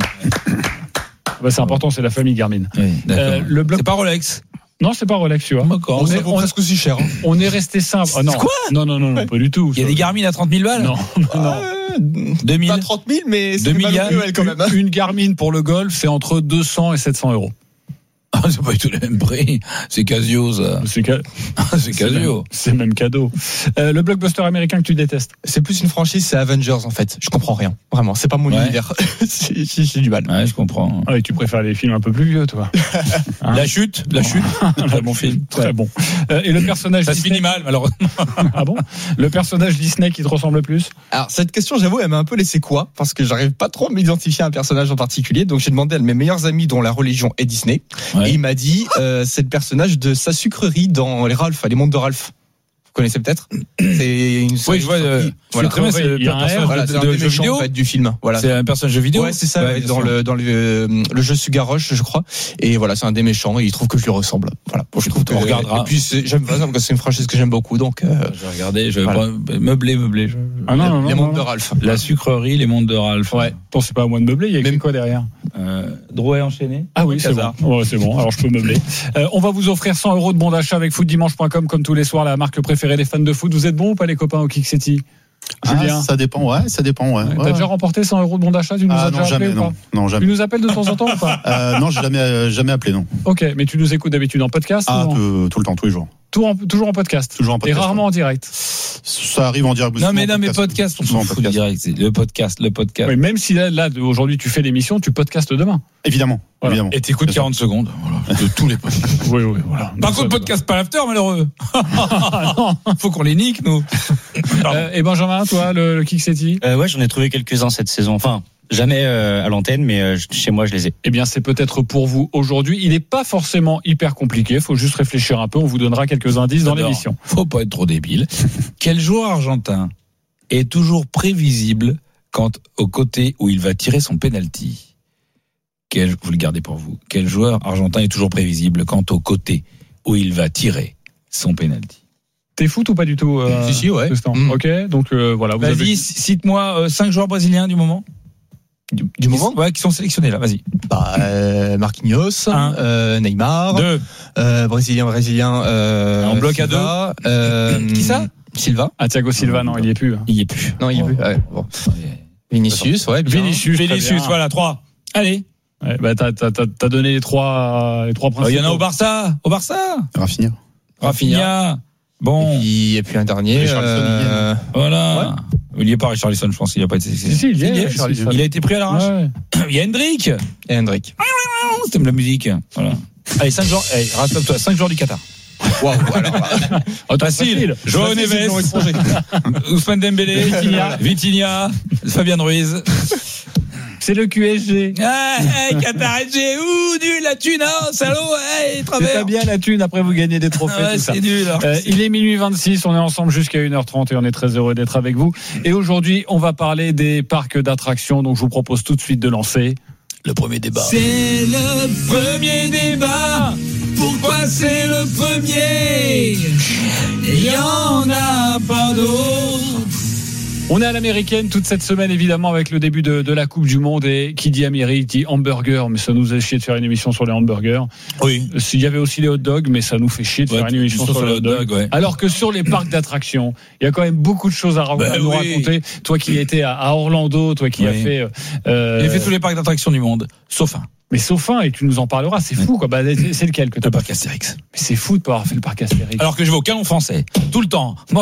Bah, c'est important, c'est la famille Garmin. Oui, euh, le bloc... C'est pas Rolex. Non, c'est pas Rolex, tu vois. D'accord. On, on est on... presque aussi cher. Hein. On est resté simple. Oh, non. Quoi ? Non, non, non, non, pas du tout. Il y a des Garmin à trente mille balles ? Non, non. Euh, deux mille Pas trente mille, mais c'est deux millions quand même. Hein. Une Garmin pour le golf, c'est entre deux cents et sept cents euros. Ah, c'est pas du tout le même prix. C'est Casio, ça. C'est, ca... c'est Casio. C'est même, c'est même cadeau. Euh, le blockbuster américain que tu détestes ? C'est plus une franchise, c'est Avengers en fait. Je comprends rien. Vraiment, c'est pas mon ouais. univers. j'ai, j'ai du mal. Ouais, je comprends. Ah, et tu préfères les films un peu plus vieux, toi. Hein ? La chute, la chute. Très bon film. Très ouais. bon. Euh, et le personnage. Ça Disney... se finit mal, malheureusement. Ah bon ? Le personnage Disney qui te ressemble le plus ? Alors cette question, j'avoue, elle m'a un peu laissé quoi ? Parce que j'arrive pas trop à m'identifier à un personnage en particulier. Donc j'ai demandé à mes meilleurs amis dont la religion est Disney. Ouais. Et il m'a dit. Euh, c'est le personnage de sa sucrerie dans les Ralph, les mondes de Ralph. Vous connaissez peut-être ? C'est une oui, je vois. Euh, voilà. Très bien, c'est le personnage voilà, de, de, de, de jeu vidéo en fait, du film. Voilà. C'est un personnage de jeu vidéo. Ouais, c'est ça. Ouais, ouais, dans le dans le le jeu Sugaroche, je crois. Et voilà, c'est un des méchants. Et il trouve que je lui ressemble. Voilà. Bon, je trouve qu'on regardera. Et puis c'est, j'aime pas ça parce que c'est une franchise que j'aime beaucoup. Donc. Euh, je vais regarder. Je vais voilà. meubler, meubler. Je... Ah non, non, les non, mondes non. de Ralph. La sucrerie, les mondes de Ralph. Ouais. Bon, c'est pas à moi de meubler. Il y a même quoi derrière ? Euh, Drouet enchaîné. Ah oui, c'est bon. Ouais, c'est bon. Alors je peux meubler. Euh, on va vous offrir cent euros de bon d'achat avec footdimanche point com comme tous les soirs, la marque préférée des fans de foot. Vous êtes bons ou pas les copains au Kiksetti ? Ah, ça dépend, ouais, ça dépend, ouais. ouais. T'as déjà remporté cent euros de bon d'achat ? Tu nous ah, as non, déjà jamais, appelé non, ou pas ? non, jamais. Tu nous appelles de temps en temps ou pas ? euh, Non, j'ai jamais, jamais appelé, non. Ok, mais tu nous écoutes d'habitude en podcast ? Ah, tout, tout le temps, tous les jours. tout en, toujours en podcast. Toujours en podcast. Et rarement en direct. Ça arrive en direct. Non, mais non, mais podcast, on s'en fout du direct. C'est le podcast, le podcast. Oui, même si là, là, aujourd'hui, tu fais l'émission, tu podcastes demain. Évidemment. Voilà. Évidemment. Et t'écoutes quarante secondes. Voilà. De tous les podcasts. Oui, oui, voilà. Par contre, podcast pas l'after, malheureux. Faut qu'on les nique, nous. Euh, et Benjamin, toi, le, le Kick City euh, Ouais, j'en ai trouvé quelques-uns cette saison. Enfin, jamais euh, à l'antenne, mais euh, chez moi, je les ai. Eh bien, c'est peut-être pour vous aujourd'hui. Il n'est pas forcément hyper compliqué. Il faut juste réfléchir un peu. On vous donnera quelques indices dans J'adore. l'émission. Faut pas être trop débile. Quel joueur argentin est toujours prévisible quant au côté où il va tirer son penalty? Quel, vous le gardez pour vous. Quel joueur argentin est toujours prévisible quant au côté où il va tirer son penalty? T'es foot ou pas du tout euh, Si, si, ouais. Mm. Ok, donc euh, voilà. Vous Vas-y, avez... cite-moi euh, cinq joueurs brésiliens du moment. Du, du moment Ouais, qui sont sélectionnés là, vas-y. Bah, euh, Marquinhos, Un. euh, Neymar, Deux. euh, Brésilien, Brésilien. Euh, En bloc à Silva, euh, Qui ça? Silva. Ah, Thiago Silva, non, il y est plus. Il y est plus. Non, il y est plus. Ouais, bon. Vinicius, ouais. Bien. Vinicius, très Vinicius, bien. voilà, trois. Allez. Ouais, bah, t'as, t'as, t'as, t'as donné les trois, les trois Il principaux. y en a au Barça. Au Barça. Rafinha. Rafinha. Bon. Et puis, et puis un dernier. Richarlison, Euh, Voilà. Il n'y est pas Richarlison, je pense. Il n'a pas été sélectionné. Si, si, il y est, Il y est, Richarlison. il a été pris à l'arrache. Ouais. Il y a Hendrick. et Hendrick. C'était de la musique. Voilà. Allez, cinq joueurs. Allez, rattrape-toi. cinq joueurs du Qatar. Waouh, alors là. Oh, Facile. Joao Neves. Ousmane Dembélé. Vitinha. Vitinha. Fabien Ruiz. C'est le Q S G. Ah, hey, Qatar S G. Ouh, nul, la thune, hein, salaud. Hey, C'est travers. pas bien la thune, après vous gagnez des trophées, Ah ouais, tout ça. c'est nul. alors. Euh, il est minuit vingt-six, on est ensemble jusqu'à une heure trente et on est très heureux d'être avec vous. Et aujourd'hui, on va parler des parcs d'attractions, donc je vous propose tout de suite de lancer Le premier débat. C'est le premier débat. Pourquoi c'est le premier? Il y en a pas d'autres. On est à l'américaine toute cette semaine, évidemment, avec le début de, de la Coupe du Monde. Et qui dit Amérique dit hamburger. Mais ça nous a chier de faire une émission sur les hamburgers. Oui. Il y avait aussi les hot dogs, mais ça nous fait chier de Ouais, faire une émission sur, sur les le hot dogs. hot dog, ouais. Alors que sur les parcs d'attractions, il y a quand même beaucoup de choses à, ra- Ben à nous oui. raconter. Toi qui étais à, à Orlando, toi qui Oui. as fait... Euh, J'ai fait tous les parcs d'attractions du monde, sauf un. Mais sauf un, et tu nous en parleras, c'est fou, quoi. Bah, c'est lequel que tu Le as pas parc Astérix. Mais c'est fou de pas avoir fait le parc Astérix. Alors que je vais au canon français, tout le temps. Moi,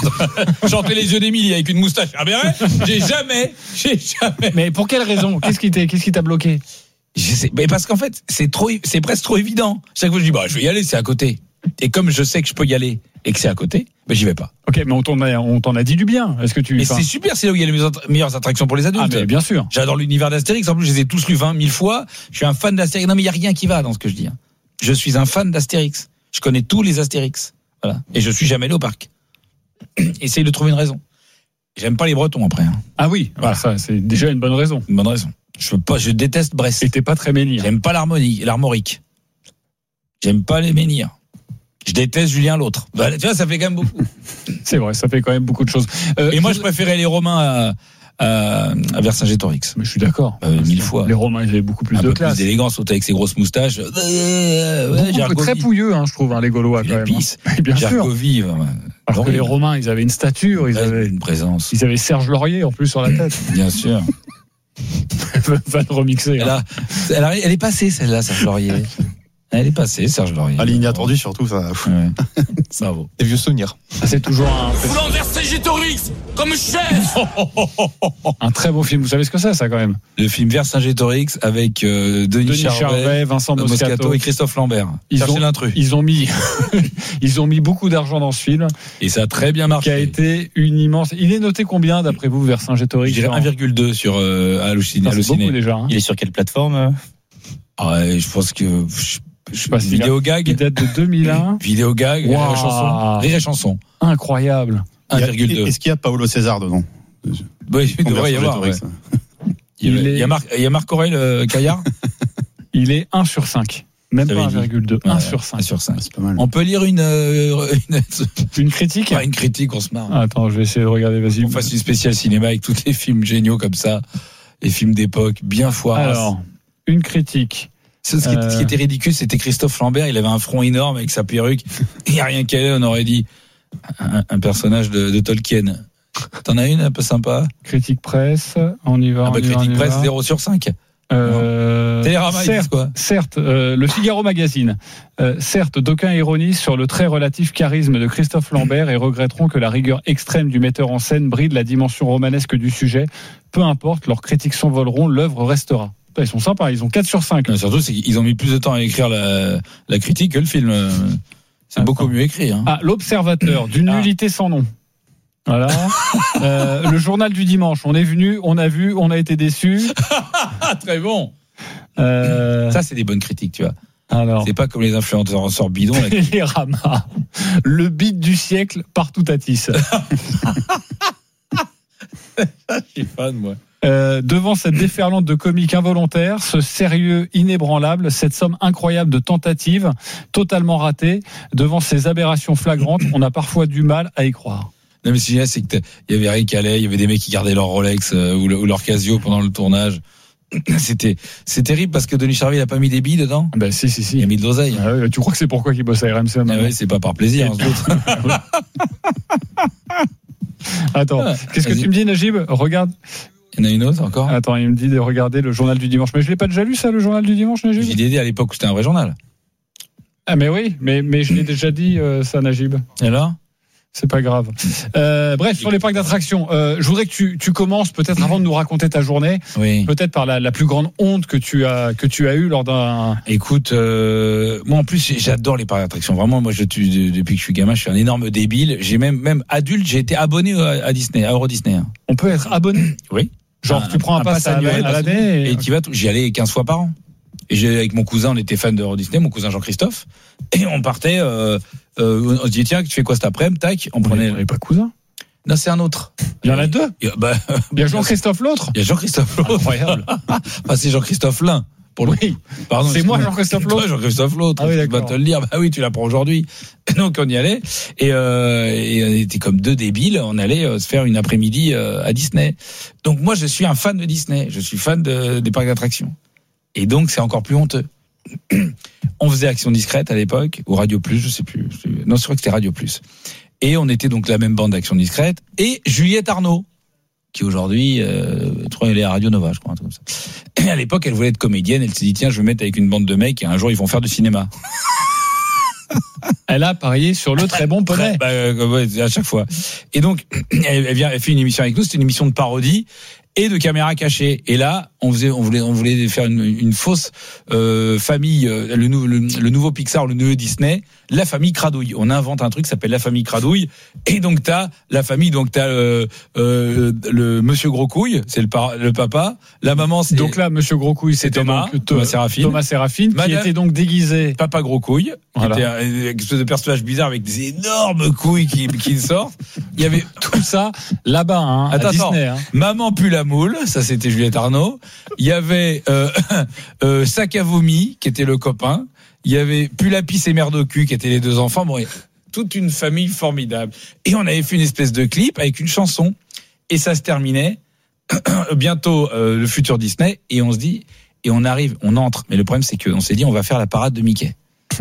j'ai chanté les yeux d'Émilie avec une moustache. Ah bien, j'ai jamais, j'ai jamais. Mais pour quelle raison? Qu'est-ce qui t'a, qu'est-ce qui t'a bloqué? Je sais, mais parce qu'en fait, c'est trop, c'est presque trop évident. Chaque fois, je dis, bah, je vais y aller, c'est à côté. Et comme je sais que je peux y aller et que c'est à côté, ben j'y vais pas. Ok, mais on t'en a, on t'en a dit du bien. Est-ce que tu? Mais enfin... c'est super, c'est là où il y a les meilleures- meilleures attractions pour les adultes. Ah, mais bien sûr. J'adore l'univers d'Astérix. En plus, je les ai tous lus vingt mille fois. Je suis un fan d'Astérix. Non, mais il y a rien qui va dans ce que je dis. hein. Je suis un fan d'Astérix. Je connais tous les Astérix. Voilà. Et je suis jamais allé au parc. Essaye de trouver une raison. J'aime pas les Bretons après. hein. Ah oui, voilà. Ça, c'est déjà une bonne raison. Une bonne raison. Je veux pas, je déteste Brest. Et t'es pas très menhir. J'aime pas l'harmonie, l'armorique. J'aime pas les menhirs. Je déteste Julien l'autre. Bah, tu vois, ça fait quand même beaucoup. C'est vrai, ça fait quand même beaucoup de choses. Euh, Et moi, je préférais les Romains à, à, à Vercingétorix. Mais je suis d'accord. Euh, mille fois. Les Romains, ils avaient beaucoup plus un de peu classe. plus d'élégance, l'autre avec ses grosses moustaches. Euh, ouais, Beaucoup, Jargovi. très pouilleux, hein, je trouve, hein, les Gaulois Il quand a même. pisse. hein. Bien sûr. Jargovi, ouais. Alors que les Romains, ils avaient une stature, ils Ouais, avaient, une présence. ils avaient Serge Laurier en plus sur la tête. Bien sûr. Va le remixer. Elle, hein. a, elle, a- elle est passée, celle-là, Serge Laurier. Elle est passée, Serge Laurier. À l'inattendu surtout, ça. Ouais. Bravo. Des vieux souvenirs. Ah, c'est toujours un, Voulant Vercingétorix comme chef. un très beau film. Vous savez ce que c'est, ça, quand même? Le film Vercingétorix avec euh, Denis, Denis Charvet, Charvet, Vincent Moscato. Moscato et Christophe Lambert. Ils Cherchez ont- l'intrus. Ils ont mis, ils ont mis beaucoup d'argent dans ce film, Et ça a très bien marché. qui a été une immense. Il est noté combien, d'après vous, Vercingétorix? Je dirais un virgule deux sur euh, Halluciné. C'est beaucoup déjà. hein. Il est sur quelle plateforme euh Ah ouais, je pense que je, Je sais pas si vidéo il gag, date de deux mille un. vidéo gag, Wow. rire et chanson, rire et chanson, Incroyable. un virgule deux. Est-ce qu'il y a Paolo César dedans? Oui, il devrait y avoir. Ouais. Il, Il y a- est- il y a Marc, il y a Marc Aurèle euh, Caillard. Il est un sur cinq. Même Ça pas veut dire. un virgule deux. un Ouais, sur un cinq. sur cinq. C'est pas mal. On peut lire une, euh, une, Une critique? pas une critique, on se marre. Ah, attends, je vais essayer de regarder, vas-y. On fasse une spéciale cinéma avec tous les films géniaux comme ça, les films d'époque bien foirés. Alors, une critique. Ce qui, Euh... ce qui était ridicule, c'était Christophe Lambert. Il avait un front énorme avec sa perruque. Il n'y a rien qu'à elle, on aurait dit un, un personnage de, de Tolkien. T'en as une un peu sympa? Critique presse, on y va. Ah bah, on y va, on critique y presse va. zéro sur cinq. Euh, Télérama, certes, quoi. certes euh, le Figaro Magazine. Euh, certes, d'aucuns ironisent sur le très relatif charisme de Christophe Lambert et regretteront que la rigueur extrême du metteur en scène bride la dimension romanesque du sujet. Peu importe, leurs critiques s'envoleront, l'œuvre restera. Ils sont sympas, ils ont quatre sur cinq. Non, surtout, c'est qu'ils ont mis plus de temps à écrire la, la critique que le film. C'est Attends. beaucoup mieux écrit. Hein. Ah, l'Observateur, d'une ah. nullité sans nom. Voilà. euh, le journal du dimanche. On est venu, on a vu, on a été déçus. Très bon. Euh... Ça, c'est des bonnes critiques, tu vois. Alors, c'est pas comme les influenceurs en sort bidon. Là. Télérama. Le beat du siècle partout à Tisse. Je suis fan, moi. Euh, devant cette déferlante de comiques involontaires, ce sérieux inébranlable, cette somme incroyable de tentatives totalement ratées, devant ces aberrations flagrantes, on a parfois du mal à y croire. Non mais si c'est que il y avait rien qui allait, il y avait des mecs qui gardaient leur Rolex euh, ou, le, ou leur Casio pendant le tournage. C'était c'est terrible parce que Denis Charvet il a pas mis des billes dedans. Ben si si si. Il a mis de l'oseille. Ah ouais, tu crois que c'est pourquoi qu'il bosse à R M C? Ah ouais, c'est pas par plaisir. Hein, Attends, ah, qu'est-ce vas-y. que tu me dis, Najib? Regarde. Il y en a une autre encore. Attends, il me dit de regarder le journal du dimanche. Mais je l'ai pas déjà lu ça, le journal du dimanche, Najib? J'ai aidé à l'époque où c'était un vrai journal. Ah mais oui, mais mais je l'ai déjà dit euh, ça, Najib. Et alors? C'est pas grave. Euh, bref, sur les parcs d'attractions, euh, je voudrais que tu, tu commences peut-être avant de nous raconter ta journée, oui. peut-être par la, la plus grande honte que tu as que tu as eu lors d'un. Écoute, euh, moi en plus j'adore les parcs d'attractions. Vraiment, moi je depuis que je suis gamin, je suis un énorme débile. J'ai même même adulte, j'ai été abonné à, à Disney, à Euro Disney. On peut être abonné. Oui. Genre un, tu prends un, un pass annuel à l'année et tu vas. J'y allais quinze fois par an. Et j'ai, avec mon cousin, on était fan de Euro Disney, mon cousin Jean-Christophe, et on partait. Euh, euh, on se dit tiens, tu fais quoi cet après-midi? Tac, on prenait. On n'est pas cousin. Non, c'est un autre. Il y en a deux. Il y a, bah, il y a Jean-Christophe l'autre. Il y a Jean-Christophe l'autre. Incroyable. Enfin, c'est Jean-Christophe l'un. Pour le oui. Pardon. C'est moi Jean-Christophe l'autre. Toi Jean-Christophe l'autre. Ah oui, tu vas te le dire. Bah oui, tu l'apprends aujourd'hui. Donc on y allait et, euh, et on était comme deux débiles. On allait euh, se faire une après-midi euh, à Disney. Donc moi, je suis un fan de Disney. Je suis fan de, des parcs d'attractions. Et donc c'est encore plus honteux. On faisait Action Discrète à l'époque, ou Radio Plus, je sais plus. Non, je crois que c'était Radio Plus. Et on était donc la même bande d'Action Discrète. Et Juliette Arnaud, qui aujourd'hui, euh, je crois, elle est à Radio Nova, je crois, un truc comme ça. Et à l'époque, elle voulait être comédienne. Elle s'est dit, tiens, je vais me mettre avec une bande de mecs et un jour, ils vont faire du cinéma. Elle a parié sur le très bon poney. Bah, euh, ouais, à chaque fois. Et donc, elle, elle vient, elle fait une émission avec nous. C'était une émission de parodie et de caméra cachée. Et là, on faisait, on voulait, on voulait faire une, une fausse euh, famille, euh, le, le, le nouveau Pixar, le nouveau Disney, la famille Cradouille. On invente un truc qui s'appelle la famille Cradouille. Et donc t'as la famille, donc t'as euh, euh, le Monsieur Groscouille, c'est le, par, le papa. La maman, c'est donc là, Monsieur Groscouille, c'était Thomas, donc, Thomas Séraphine. Thomas Séraphine, qui était donc déguisé Papa Groscouille, voilà. Qui était un, une espèce de personnage bizarre avec des énormes couilles qui, qui sortent. Il y avait tout ça là-bas, hein, attends, à Disney. Hein. Maman pue la moule, ça c'était Juliette Arnaud. Il y avait euh, euh, Sac à vomi, qui était le copain. Il y avait Pulapis et Merde au cul, qui étaient les deux enfants. Bon, toute une famille formidable. Et on avait fait une espèce de clip avec une chanson. Et ça se terminait. Bientôt, euh, le futur Disney. Et on se dit, et on arrive, on entre. Mais le problème, c'est qu'on s'est dit, on va faire la parade de Mickey.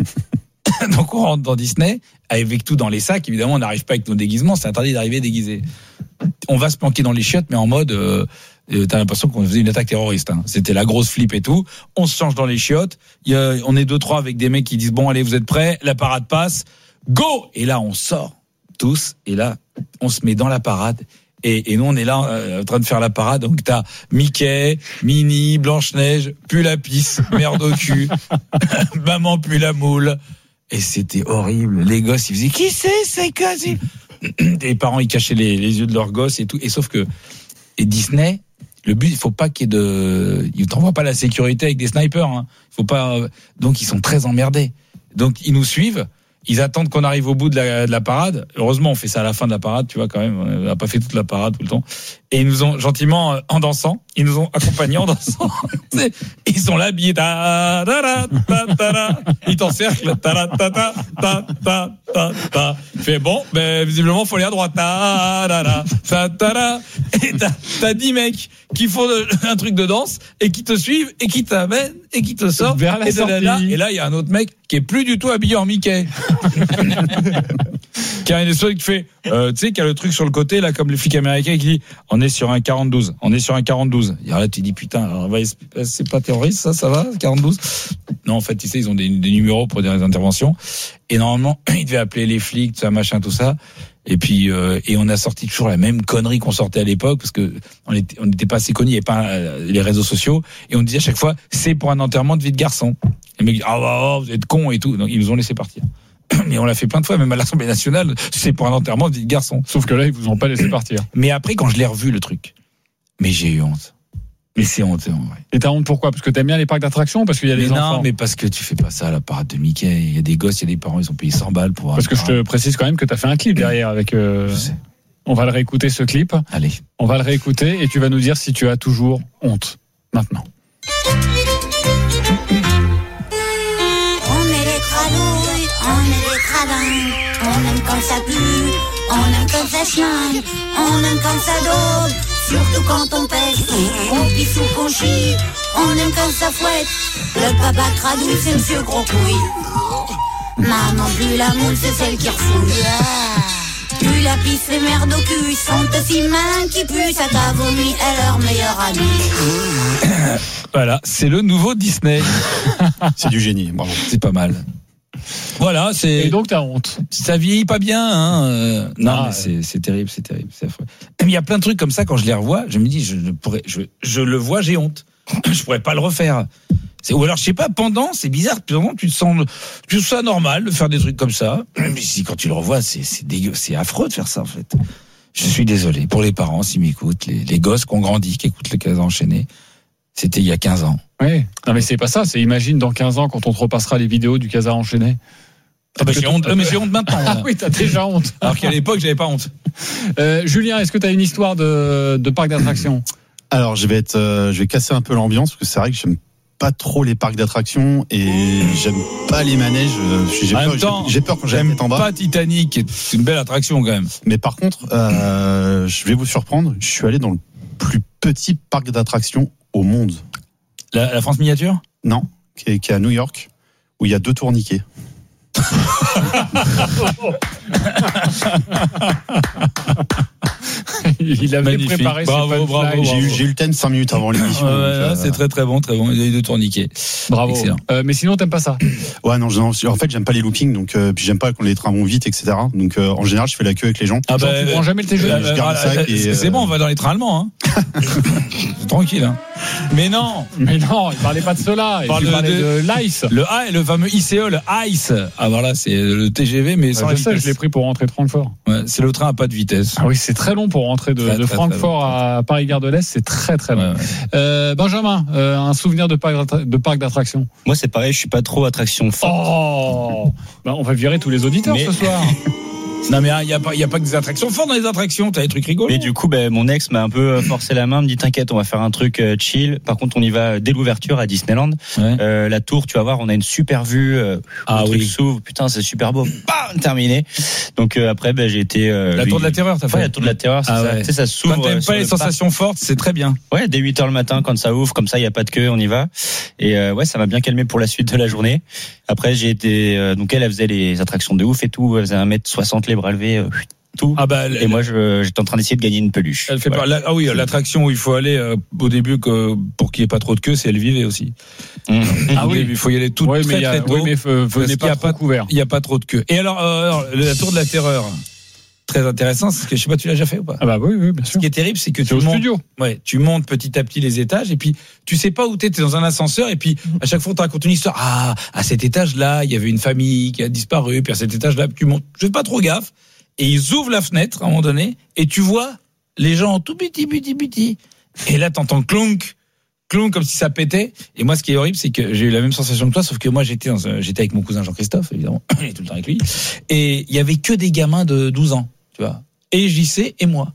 Donc on rentre dans Disney, avec tout dans les sacs. Évidemment, on n'arrive pas avec nos déguisements. C'est interdit d'arriver déguisé. On va se planquer dans les chiottes, mais en mode... Euh, t'as l'impression qu'on faisait une attaque terroriste. Hein. C'était la grosse flip et tout. On se change dans les chiottes. Il y a, on est deux trois avec des mecs qui disent bon allez vous êtes prêts, la parade passe, go. Et là on sort tous et là on se met dans la parade. Et, et nous on est là euh, en train de faire la parade. Donc t'as Mickey, Minnie, Blanche-Neige, Pulapis, Merde au cul, Maman pue la moule. Et c'était horrible. Les gosses ils faisaient qui c'est c'est quasi. Les parents ils cachaient les, les yeux de leurs gosses et tout. Et sauf que et Disney, le but, il faut pas qu'il y ait de, ils t'envoient pas la sécurité avec des snipers, hein. Il faut pas, donc ils sont très emmerdés. Donc ils nous suivent, ils attendent qu'on arrive au bout de la, de la parade. Heureusement, on fait ça à la fin de la parade, tu vois, quand même. On n'a pas fait toute la parade tout le temps. Et ils nous ont gentiment, euh, en dansant, ils nous ont accompagnés en dansant. Ils sont là, habillés, ta, ta, ta, ta, ta, ils t'encerclent, ta, ta, ta, ta, ta, ta, ta, ta. Tu fais bon, ben, visiblement, faut aller à droite, ta, ta, ta, ta, ta, ta. Et t'as, t'as dix mecs qui font de, un truc de danse et qui te suivent et qui t'amènent et qui te sortent vers la et, sortie. Là, et là, il y a un autre mec qui est plus du tout habillé en Mickey. qui a une espèce qui fait, euh, tu sais, qui a le truc sur le côté, là, comme les flics américains qui dit, on est sur un quarante douze, on est sur un quarante douze. Et là, tu dis, putain, alors, c'est pas terroriste, ça, ça va, quarante douze? Non, en fait, tu sais, ils ont des, des numéros pour des interventions. Et normalement, ils devaient appeler les flics, tout ça, machin, tout ça. Et puis, euh, et on a sorti toujours la même connerie qu'on sortait à l'époque, parce que on était, on n'était pas assez connus, il n'y avait pas euh, les réseaux sociaux. Et on disait à chaque fois, c'est pour un enterrement de vie de garçon. Et les mecs disent, ah, oh, vous êtes cons et tout. Donc, ils nous ont laissé partir. Mais on l'a fait plein de fois, même à l'Assemblée nationale, c'est pour un enterrement de vie de garçon. Sauf que là, ils vous ont pas laissé partir. Mais après, quand je l'ai revu, le truc, mais j'ai eu honte. Mais c'est honteux, en vrai. Et t'as honte pourquoi? Parce que t'aimes bien les parcs d'attractions ou parce qu'il y a des mais enfants? Non, mais parce que tu fais pas ça à la parade de Mickey. Il y a des gosses, il y a des parents, ils ont payé cent balles pour... Parce que je te précise quand même que t'as fait un clip derrière avec... Euh... Je sais. On va le réécouter, ce clip. Allez. On va le réécouter et tu vas nous dire si tu as toujours honte. Maintenant. On est les cradouilles, on est les cradins. On aime quand ça pue, on aime quand ça chlingue. On aime quand ça daube, surtout quand on pèse. On pisse ou qu'on chie, on aime quand ça fouette. Le papa cradouille, c'est monsieur gros couille. Maman plus la moule, c'est celle qui refouille. Ah. Plus la pisse, les merdes au cul sont aussi mains qui puent. Ça t'a vomi, est leur meilleur ami. Voilà, c'est le nouveau Disney. C'est du génie, bravo. C'est pas mal. Voilà, c'est. Et donc t'as honte. Ça vieillit pas bien, hein. Euh... Non, Ah, mais c'est, c'est terrible, c'est terrible, c'est affreux. Mais il y a plein de trucs comme ça quand je les revois, je me dis, je ne pourrais, je, je le vois, j'ai honte. Je pourrais pas le refaire. C'est, ou alors je sais pas, pendant, c'est bizarre, pendant tu te sens, tu trouves ça normal de faire des trucs comme ça. Mais si quand tu le revois, c'est, c'est dégueu, c'est affreux de faire ça en fait. Je suis désolé pour les parents s'ils m'écoutent, les, les gosses qui ont grandi, qui écoutent le Casa enchaîné. C'était il y a quinze ans. Oui. Non mais c'est pas ça, c'est imagine dans quinze ans quand on te repassera les vidéos du Casa enchaîné. Ah bah j'ai honte, mais j'ai honte maintenant. Ah oui, t'as déjà honte. Alors qu'à l'époque, j'avais pas honte. Euh, Julien, est-ce que t'as une histoire de, de parc d'attractions? Alors, je vais être, euh, je vais casser un peu l'ambiance parce que c'est vrai que j'aime pas trop les parcs d'attractions et j'aime pas les manèges. J'ai en peur, même temps, j'ai, j'ai peur quand j'aime j'aime en bas. pas Titanic, c'est une belle attraction quand même. Mais par contre, euh, je vais vous surprendre. Je suis allé dans le plus petit parc d'attractions au monde. La, la France miniature? Non, qui est, qui est à New York, où il y a deux tourniquets. Il avait magnifique. Préparé bravo, ses bravo, J'ai eu, j'ai eu le thème cinq minutes avant l'émission. Ouais, donc, là, euh, c'est très très bon, très bon. Il y a eu deux tourniquets. Bravo. Excellent. Euh, mais sinon, t'aimes pas ça? Ouais, non, non, en fait, j'aime pas les loopings, donc euh, puis j'aime pas quand les trains vont vite, et cetera. Donc euh, en général, je fais la queue avec les gens. Ah bah, tu prends jamais le T G V. je garde euh, ça euh, et, c'est euh, bon, on va dans les trains allemands. Hein. Tranquille. Hein. Mais non. Mais non, il parlait pas de cela. Il parle de- parlait de- de l'Ice. Le A, le fameux I C E, le ICE. Ah voilà, c'est le T G V, mais sans je la sais, vitesse. je l'ai pris pour rentrer de Francfort. Ouais, c'est le train à pas de vitesse. Ah oui, c'est très long pour rentrer de, Très, de très, Francfort à Paris-Gare de l'Est, c'est très très long. Ouais, ouais. Euh, Benjamin, euh, un souvenir de parc, d'attra- de parc d'attraction? Moi, c'est pareil, je suis pas trop attraction forte. Oh ben, on va virer tous les auditeurs Mais- ce soir. Non mais il y a pas, il y a pas que des attractions fortes dans les attractions. T'as des trucs rigolos. Mais du coup, ben, mon ex m'a un peu forcé la main, me dit t'inquiète, on va faire un truc euh, chill. Par contre, on y va dès l'ouverture à Disneyland. Ouais. Euh, la tour, tu vas voir, on a une super vue. Euh, Ah le truc oui. s'ouvre, putain, c'est super beau. Bam, terminé. Donc euh, après, ben, j'ai été. Euh, La lui- tour de la terreur, t'as fait. Ouais, la tour de la terreur, c'est Ah ça. ouais. Tu sais, ça s'ouvre. Quand t'aimes euh, sur pas les le parc. sensations fortes, c'est très bien. Ouais, dès huit heures le matin, quand ça ouvre, comme ça, il y a pas de queue, on y va. Et euh, ouais, ça m'a bien calmé pour la suite de la journée. Après, j'ai été. Euh, donc elle, elle faisait les attractions de ouf et tout. Elle faisait un mètre soixante les bras levés. Euh, tout. Ah bah, Et moi, je, j'étais en train d'essayer de gagner une peluche. Elle fait Voilà. pas. la- Ah oui, l'attraction où il faut aller euh, au début que, pour qu'il n'y ait pas trop de queue, c'est elle vivait aussi. Mmh. Ah oui, il faut y aller tout Oui, mais très il y a- très tôt. oui, mais f- parce venez qu'il y pas a trop couvert. Il n'y a pas trop de queue. Et alors, euh, alors, la tour de la terreur, très intéressant, c'est que je sais pas, tu l'as déjà fait ou pas? Ah bah oui, oui, bien Ce sûr. qui est terrible, c'est que C'est tu au montes, studio. ouais, tu montes petit à petit les étages et puis tu sais pas où t'es, t'es dans un ascenseur et puis à chaque fois on te raconte une histoire. Ah, à cet étage-là, il y avait une famille qui a disparu, puis à cet étage-là, tu montes. Je fais pas trop gaffe et ils ouvrent la fenêtre à un moment donné et tu vois les gens tout petit, petit, petit. Et là, t'entends clonk, clonk comme si ça pétait. Et moi, ce qui est horrible, c'est que j'ai eu la même sensation que toi, sauf que moi, j'étais dans un- j'étais avec mon cousin Jean-Christophe, évidemment, il est tout le temps avec lui. Et il y avait que des gamins de douze ans, tu vois. Et J C et moi.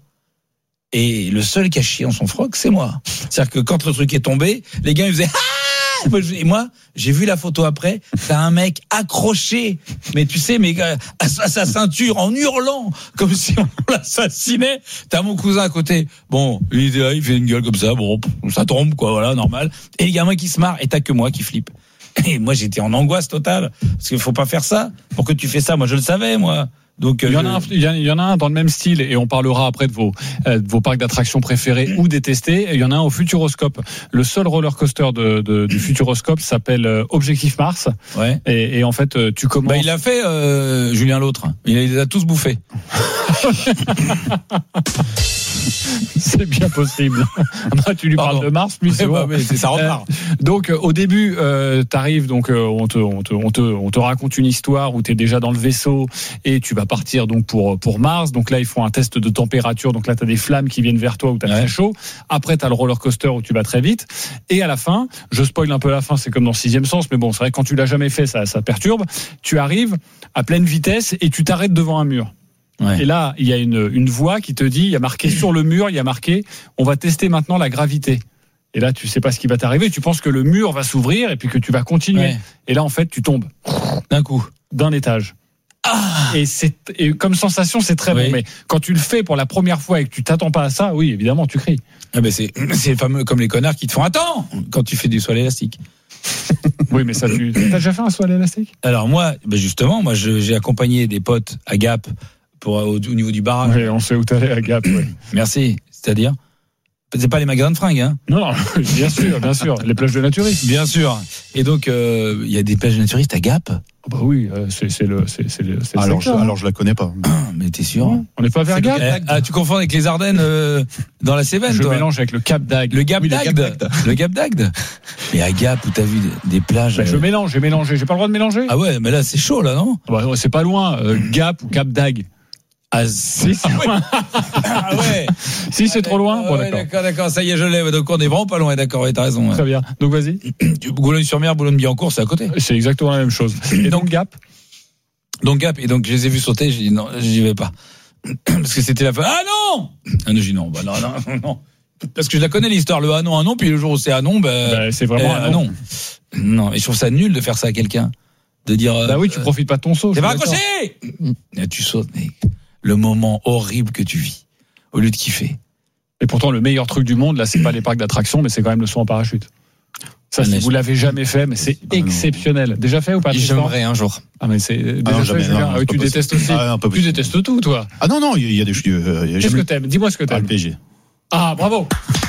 Et le seul qui a chié en son froc, c'est moi. C'est-à-dire que quand le truc est tombé, les gars, ils faisaient ah! Et moi, j'ai vu la photo après, t'as un mec accroché, mais tu sais, mais à, à sa ceinture, en hurlant, comme si on l'assassinait. T'as mon cousin à côté. Bon, il, était là, il fait une gueule comme ça, bon, ça tombe, quoi, voilà, normal. Et les gamins qui se marrent, et t'as que moi qui flippe. Et moi, j'étais en angoisse totale, parce qu'il faut pas faire ça. Pourquoi tu fais ça? Moi, je le savais, moi. Donc, il y en a je... un, il y, il y en a un dans le même style et on parlera après de vos, euh, de vos parcs d'attractions préférés ou détestés. Et il y en a un au Futuroscope. Le seul roller coaster de, de, du Futuroscope s'appelle euh, Objectif Mars. Ouais. Et, et en fait, euh, tu commences. Bah, il a fait euh, Julien l'autre. Il les a tous bouffés. C'est bien possible. Bah, tu lui Pardon. parles de Mars, lui c'est bah, bon. C'est ça repart. Euh, donc euh, au début, euh, t'arrives, donc euh, on te, on te, on te, on te raconte une histoire où t'es déjà dans le vaisseau et tu vas partir donc pour pour Mars. Donc là, ils font un test de température. Donc là, t'as des flammes qui viennent vers toi où t'as ouais. très chaud. Après, t'as le roller coaster où tu vas très vite. Et à la fin, je spoil un peu la fin. C'est comme dans Sixième Sens, mais bon, c'est vrai que quand tu l'as jamais fait, ça, ça perturbe. Tu arrives à pleine vitesse et tu t'arrêtes devant un mur. Ouais. Et là, il y a une, une voix qui te dit, il y a marqué sur le mur, il y a marqué, on va tester maintenant la gravité. Et là, tu sais pas ce qui va t'arriver. Tu penses que le mur va s'ouvrir et puis que tu vas continuer. Ouais. Et là, en fait, tu tombes d'un coup, d'un étage. Ah et c'est et comme sensation, c'est très oui. bon. Mais quand tu le fais pour la première fois et que tu t'attends pas à ça, oui, évidemment, tu cries. Ah ben c'est c'est fameux comme les connards qui te font attends quand tu fais du saut à l'élastique. Oui, mais ça, tu t'as déjà fait un saut à l'élastique ? Alors moi, ben justement, moi, je, j'ai accompagné des potes à Gap. Pour, au, au niveau du barrage. Oui, on sait où t'allais à Gap. Oui. Merci. C'est-à-dire, c'est pas les magasins de fringues, hein ? Non, non, bien sûr, bien sûr. Les plages de naturistes. Bien sûr. Et donc, il euh, y a des plages de naturistes à Gap ? Oh bah oui, euh, c'est, c'est le, c'est, c'est le. C'est alors, le je, alors je la connais pas. Mais t'es sûr ? Non, on n'est pas vers Gap. Eh, ah, tu confonds avec les Ardennes euh, dans la Cévennes, je toi ? Je mélange avec le Cap d'Agde. Le Gap oui, d'Agde. Le Gap d'Agde. Mais à Gap où t'as vu des plages. Bah, je mélange, j'ai mélangé. J'ai pas le droit de mélanger. Ah ouais, mais là c'est chaud là, non ? Bah, c'est pas loin. Euh, Gap ou Cap d'Agde. Ah, si, c'est loin. Ah ouais. Si, c'est ah, trop loin. Bon, ouais, d'accord. d'accord, d'accord. Ça y est, je l'ai. Donc, on est vraiment pas loin. D'accord, ouais, t'as raison. Très bien. Donc, vas-y. Boulogne-sur-Mer, Boulogne-Billancourt, c'est à côté. C'est exactement la même chose. Et donc, Gap? Donc, Gap. Et donc, je les ai vus sauter. J'ai dit, non, j'y vais pas. Parce que c'était la fin. Ah non! Ah non, j'ai dit non. Bah, non, non, non. Parce que je la connais, l'histoire. Le ah non, ah non. Puis le jour où c'est ah non, bah, bah c'est vraiment euh, ah non. Non. Et je trouve ça nul de faire ça à quelqu'un. De dire. Bah oui, tu euh, profites pas de ton saut. T'es pas accroché! Là, tu sautes, mais. Le moment horrible que tu vis, au lieu de kiffer. Et pourtant, le meilleur truc du monde, là, c'est pas les parcs d'attractions, mais c'est quand même le saut en parachute. Ça, ah, si vous l'avez jamais fait, mais c'est ah, exceptionnel. Non. Déjà fait ou pas? J'aimerais un jour. Ah, mais c'est déjà ah, non, fait, jamais, Julien. non, Ah, oui, tu détestes possible. aussi. Ah, non, tu détestes tout, toi. Ah non, non, il y a des choses. Euh, Qu'est-ce que t'aimes? Dis-moi ce que t'aimes. Ah, le P G. Ah, bravo.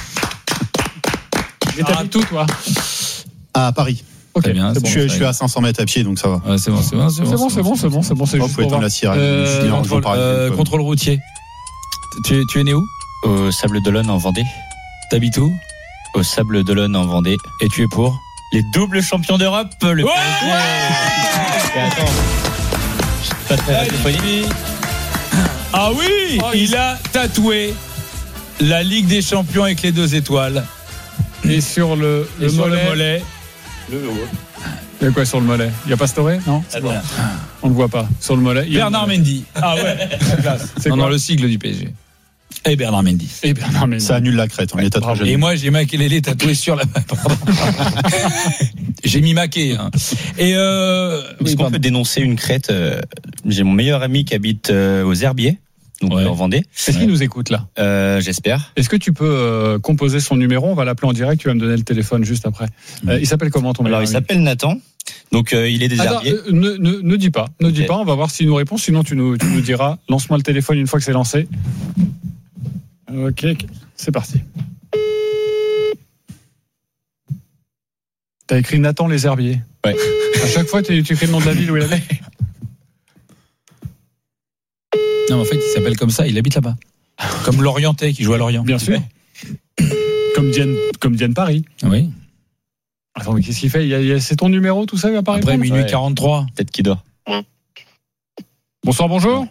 Et t'habites tout, toi? À Paris. Ok, bien. Bon, je, suis, je suis à cinq cents mètres à pied, donc ça va. Ouais, c'est bon, c'est bon, c'est bon, c'est bon, c'est bon, c'est bon, c'est bon. juste pour pour la Sierra. Euh, contrôle, euh, contrôle routier. Tu es, tu es né où? Au Sable d'Olonne en Vendée. T'habites où? Au Sable d'Olonne en Vendée. Et tu es pour? Les doubles champions d'Europe, le ouais P S G. Ouais attends. Je suis pas très radiophonique. Ah oui, oh, il a tatoué la Ligue des Champions avec les deux étoiles. Et sur le, le, sur mollet, le mollet. Le Il y a quoi sur le mollet? Il n'y a pas Storé? Non, ah, bon. On ne le voit pas. Sur le mollet. Bernard Mendy. Ah ouais, la classe. C'est non, non, le sigle du P S G. Et Bernard Mendy. Et Bernard Mendy. Ça annule la crête. On ouais, est tatoué. Et moi, j'ai Makelele tatoué sur la. J'ai mis Maquet. Hein. Et euh. Est-ce oui, qu'on peut dénoncer une crête? J'ai mon meilleur ami qui habite aux Herbiers. Donc ouais. En Vendée. Est-ce ouais. qu'il nous écoute là? euh, J'espère. Est-ce que tu peux euh, composer son numéro? On va l'appeler en direct. Tu vas me donner le téléphone juste après. Mmh. Euh, il s'appelle comment ton Alors ami? il s'appelle Nathan. Donc euh, il est des Attends, Herbiers. Euh, ne, ne, ne dis pas, ne okay. dis pas. On va voir s'il nous répond. Sinon tu nous, tu nous diras. Lance-moi le téléphone une fois que c'est lancé. Ok, c'est parti. T'as écrit Nathan les Herbiers. Ouais. À chaque fois tu, tu écris le nom de la ville où il allait. Non, en fait, il s'appelle comme ça, il habite là-bas. Comme l'Orientais qui joue à Lorient. Bien sûr. Comme Diane, comme Diane Paris. Oui. Attends, mais qu'est-ce qu'il fait? Il y a, il y a, c'est ton numéro, tout ça, il va pas répondre. Après, minuit ouais. quarante-trois. Peut-être qu'il dort. Bonsoir, bonjour.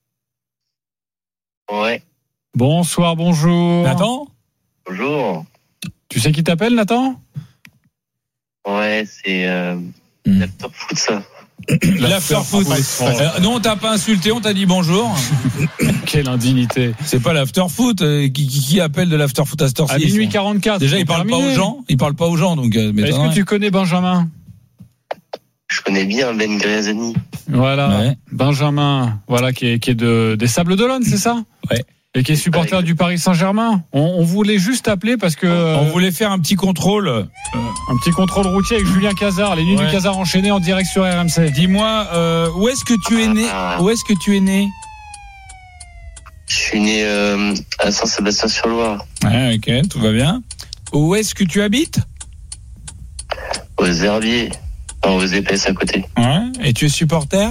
Ouais. Bonsoir, bonjour. Nathan? Bonjour. Tu sais qui t'appelle, Nathan? Ouais, c'est euh, mmh. l'afterfoot, ça. L'afterfoot. Euh, non, on t'a pas insulté, on t'a dit bonjour. Quelle indignité. C'est pas l'afterfoot. Euh, qui, qui, qui appelle de l'afterfoot à cette heure-ci? À minuit quarante-quatre. Déjà, il parle pas aux gens. Il parle pas aux gens, donc. Euh, Est-ce que tu connais Benjamin? Je connais bien Ben Grézani. Voilà. Ouais. Benjamin, voilà, qui est, qui est de, des Sables d'Olonne, c'est ça? Ouais. Et qui est supporter du Paris Saint-Germain. On, on voulait juste appeler parce que... Euh, on voulait faire un petit contrôle. Euh, un petit contrôle routier avec Julien Cazard, les nuits ouais. du Cazard enchaînées en direct sur R M C. Dis-moi, euh, où est-ce que tu es né Où est-ce que tu es né Je suis né euh, à Saint-Sébastien-sur-Loire. Ouais, ok, tout va bien. Où est-ce que tu habites Aux Herbiers, enfin, aux épaisses à côté. Ouais. Et tu es supporter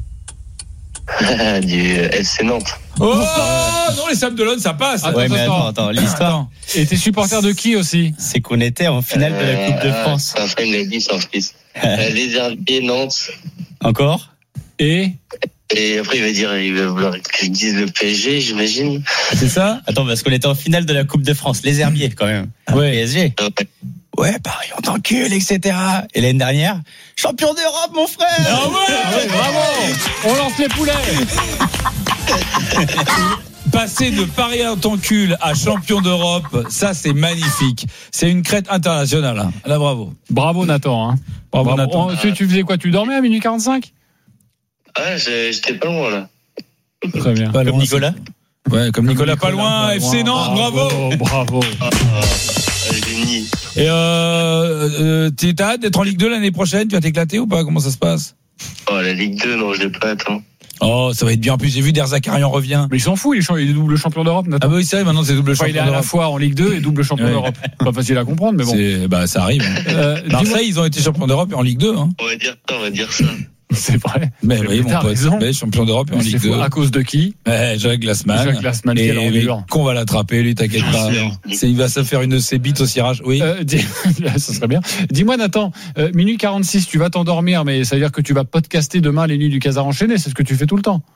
du F C Nantes. Oh non, les Sables d'Olonne, ça passe. Attends, ouais, mais attends, attends, l'histoire. Et t'es supporter de qui aussi? C'est qu'on était en finale euh, de la Coupe de France. C'est un frère, il m'a dit, c'est un fils. Les Herbiers, Nantes. Encore? Et Et après, il va dire, il va vouloir que je dise le P S G, j'imagine. C'est ça? Attends, parce qu'on était en finale de la Coupe de France. Les Herbiers, quand même. Ouais. P S G. Ouais. Ouais, Paris, on t'encule, et cetera. Et l'année dernière, champion d'Europe, mon frère! Ah ouais, ouais, bravo! On lance les poulets! Passer de Paris on t'encule à champion d'Europe, ça c'est magnifique. C'est une crête internationale. Hein. Là, bravo. Bravo Nathan. Hein. Bravo, bravo. Nathan. Oh, tu, tu faisais quoi? Tu dormais à minuit quarante-cinq? Ouais, j'étais pas loin là. Très bien. Pas comme Nicolas? Ouais, comme Nicolas, Nicolas pas loin, pas F C Nantes, bravo! Bravo! bravo. Ah, génie. Et euh, euh, t'as hâte d'être en Ligue deux l'année prochaine? Tu vas t'éclater ou pas? Comment ça se passe? Oh, la Ligue deux, non, je l'ai pas atteint. Oh, ça va être bien. En plus, j'ai vu Derzakarian revient. Mais il s'en fout, il est, il est double champion d'Europe. Nathan. Ah bah oui, c'est vrai, maintenant c'est double enfin, champion d'Europe. Il est à la fois en Ligue deux et double champion ouais. d'Europe. Pas facile à comprendre, mais bon. C'est, bah, ça arrive. Euh, Marseille, ils ont été champions d'Europe et en Ligue deux. Hein. On va dire ça, on va dire ça. C'est vrai. Mais oui, mon pote. Mais champion d'Europe et en Ligue deux. À cause de qui? Ouais, Jacques Glassman. Jacques Glassman, et quelle envergure. Qu'on va l'attraper, lui, t'inquiète pas. C'est, il va se faire une de ses bites au cirage. Oui. Euh, dis, ça serait bien. Dis-moi, Nathan, euh, minuit quarante-six, tu vas t'endormir, mais ça veut dire que tu vas podcaster demain les nuits du Cazard enchaîné. C'est ce que tu fais tout le temps.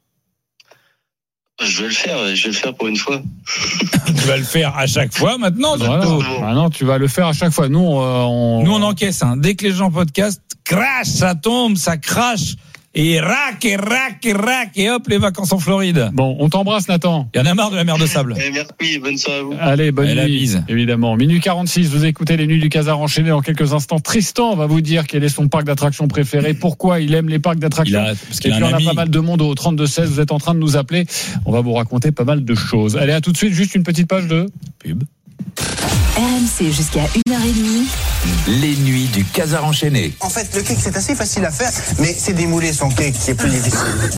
Je vais le faire, je vais le faire pour une fois. Tu vas le faire à chaque fois maintenant, voilà. Ah non, tu vas le faire à chaque fois. Nous, on, Nous, on encaisse. Hein. Dès que les gens podcast, crash, ça tombe, ça crache. Et rac, et rac, et rac, et hop, les vacances en Floride. Bon, on t'embrasse, Nathan. Il y en a marre de la mer de sable. Eh, merci, bonne soirée à vous. Allez, bonne et nuit. La bise. Évidemment. Minuit quarante-six, vous écoutez les nuits du Cazard enchaîné dans quelques instants. Tristan va vous dire quel est son parc d'attractions préféré, pourquoi il aime les parcs d'attractions. A, parce qu'il et puis a on ami. a pas mal de monde au trente-deux seize. Vous êtes en train de nous appeler. On va vous raconter pas mal de choses. Allez, à tout de suite. Juste une petite page de pub. R M C jusqu'à une heure trente. Les nuits du Cazard enchaîné. En fait, le cake, c'est assez facile à faire, mais c'est démouler son cake qui est plus difficile.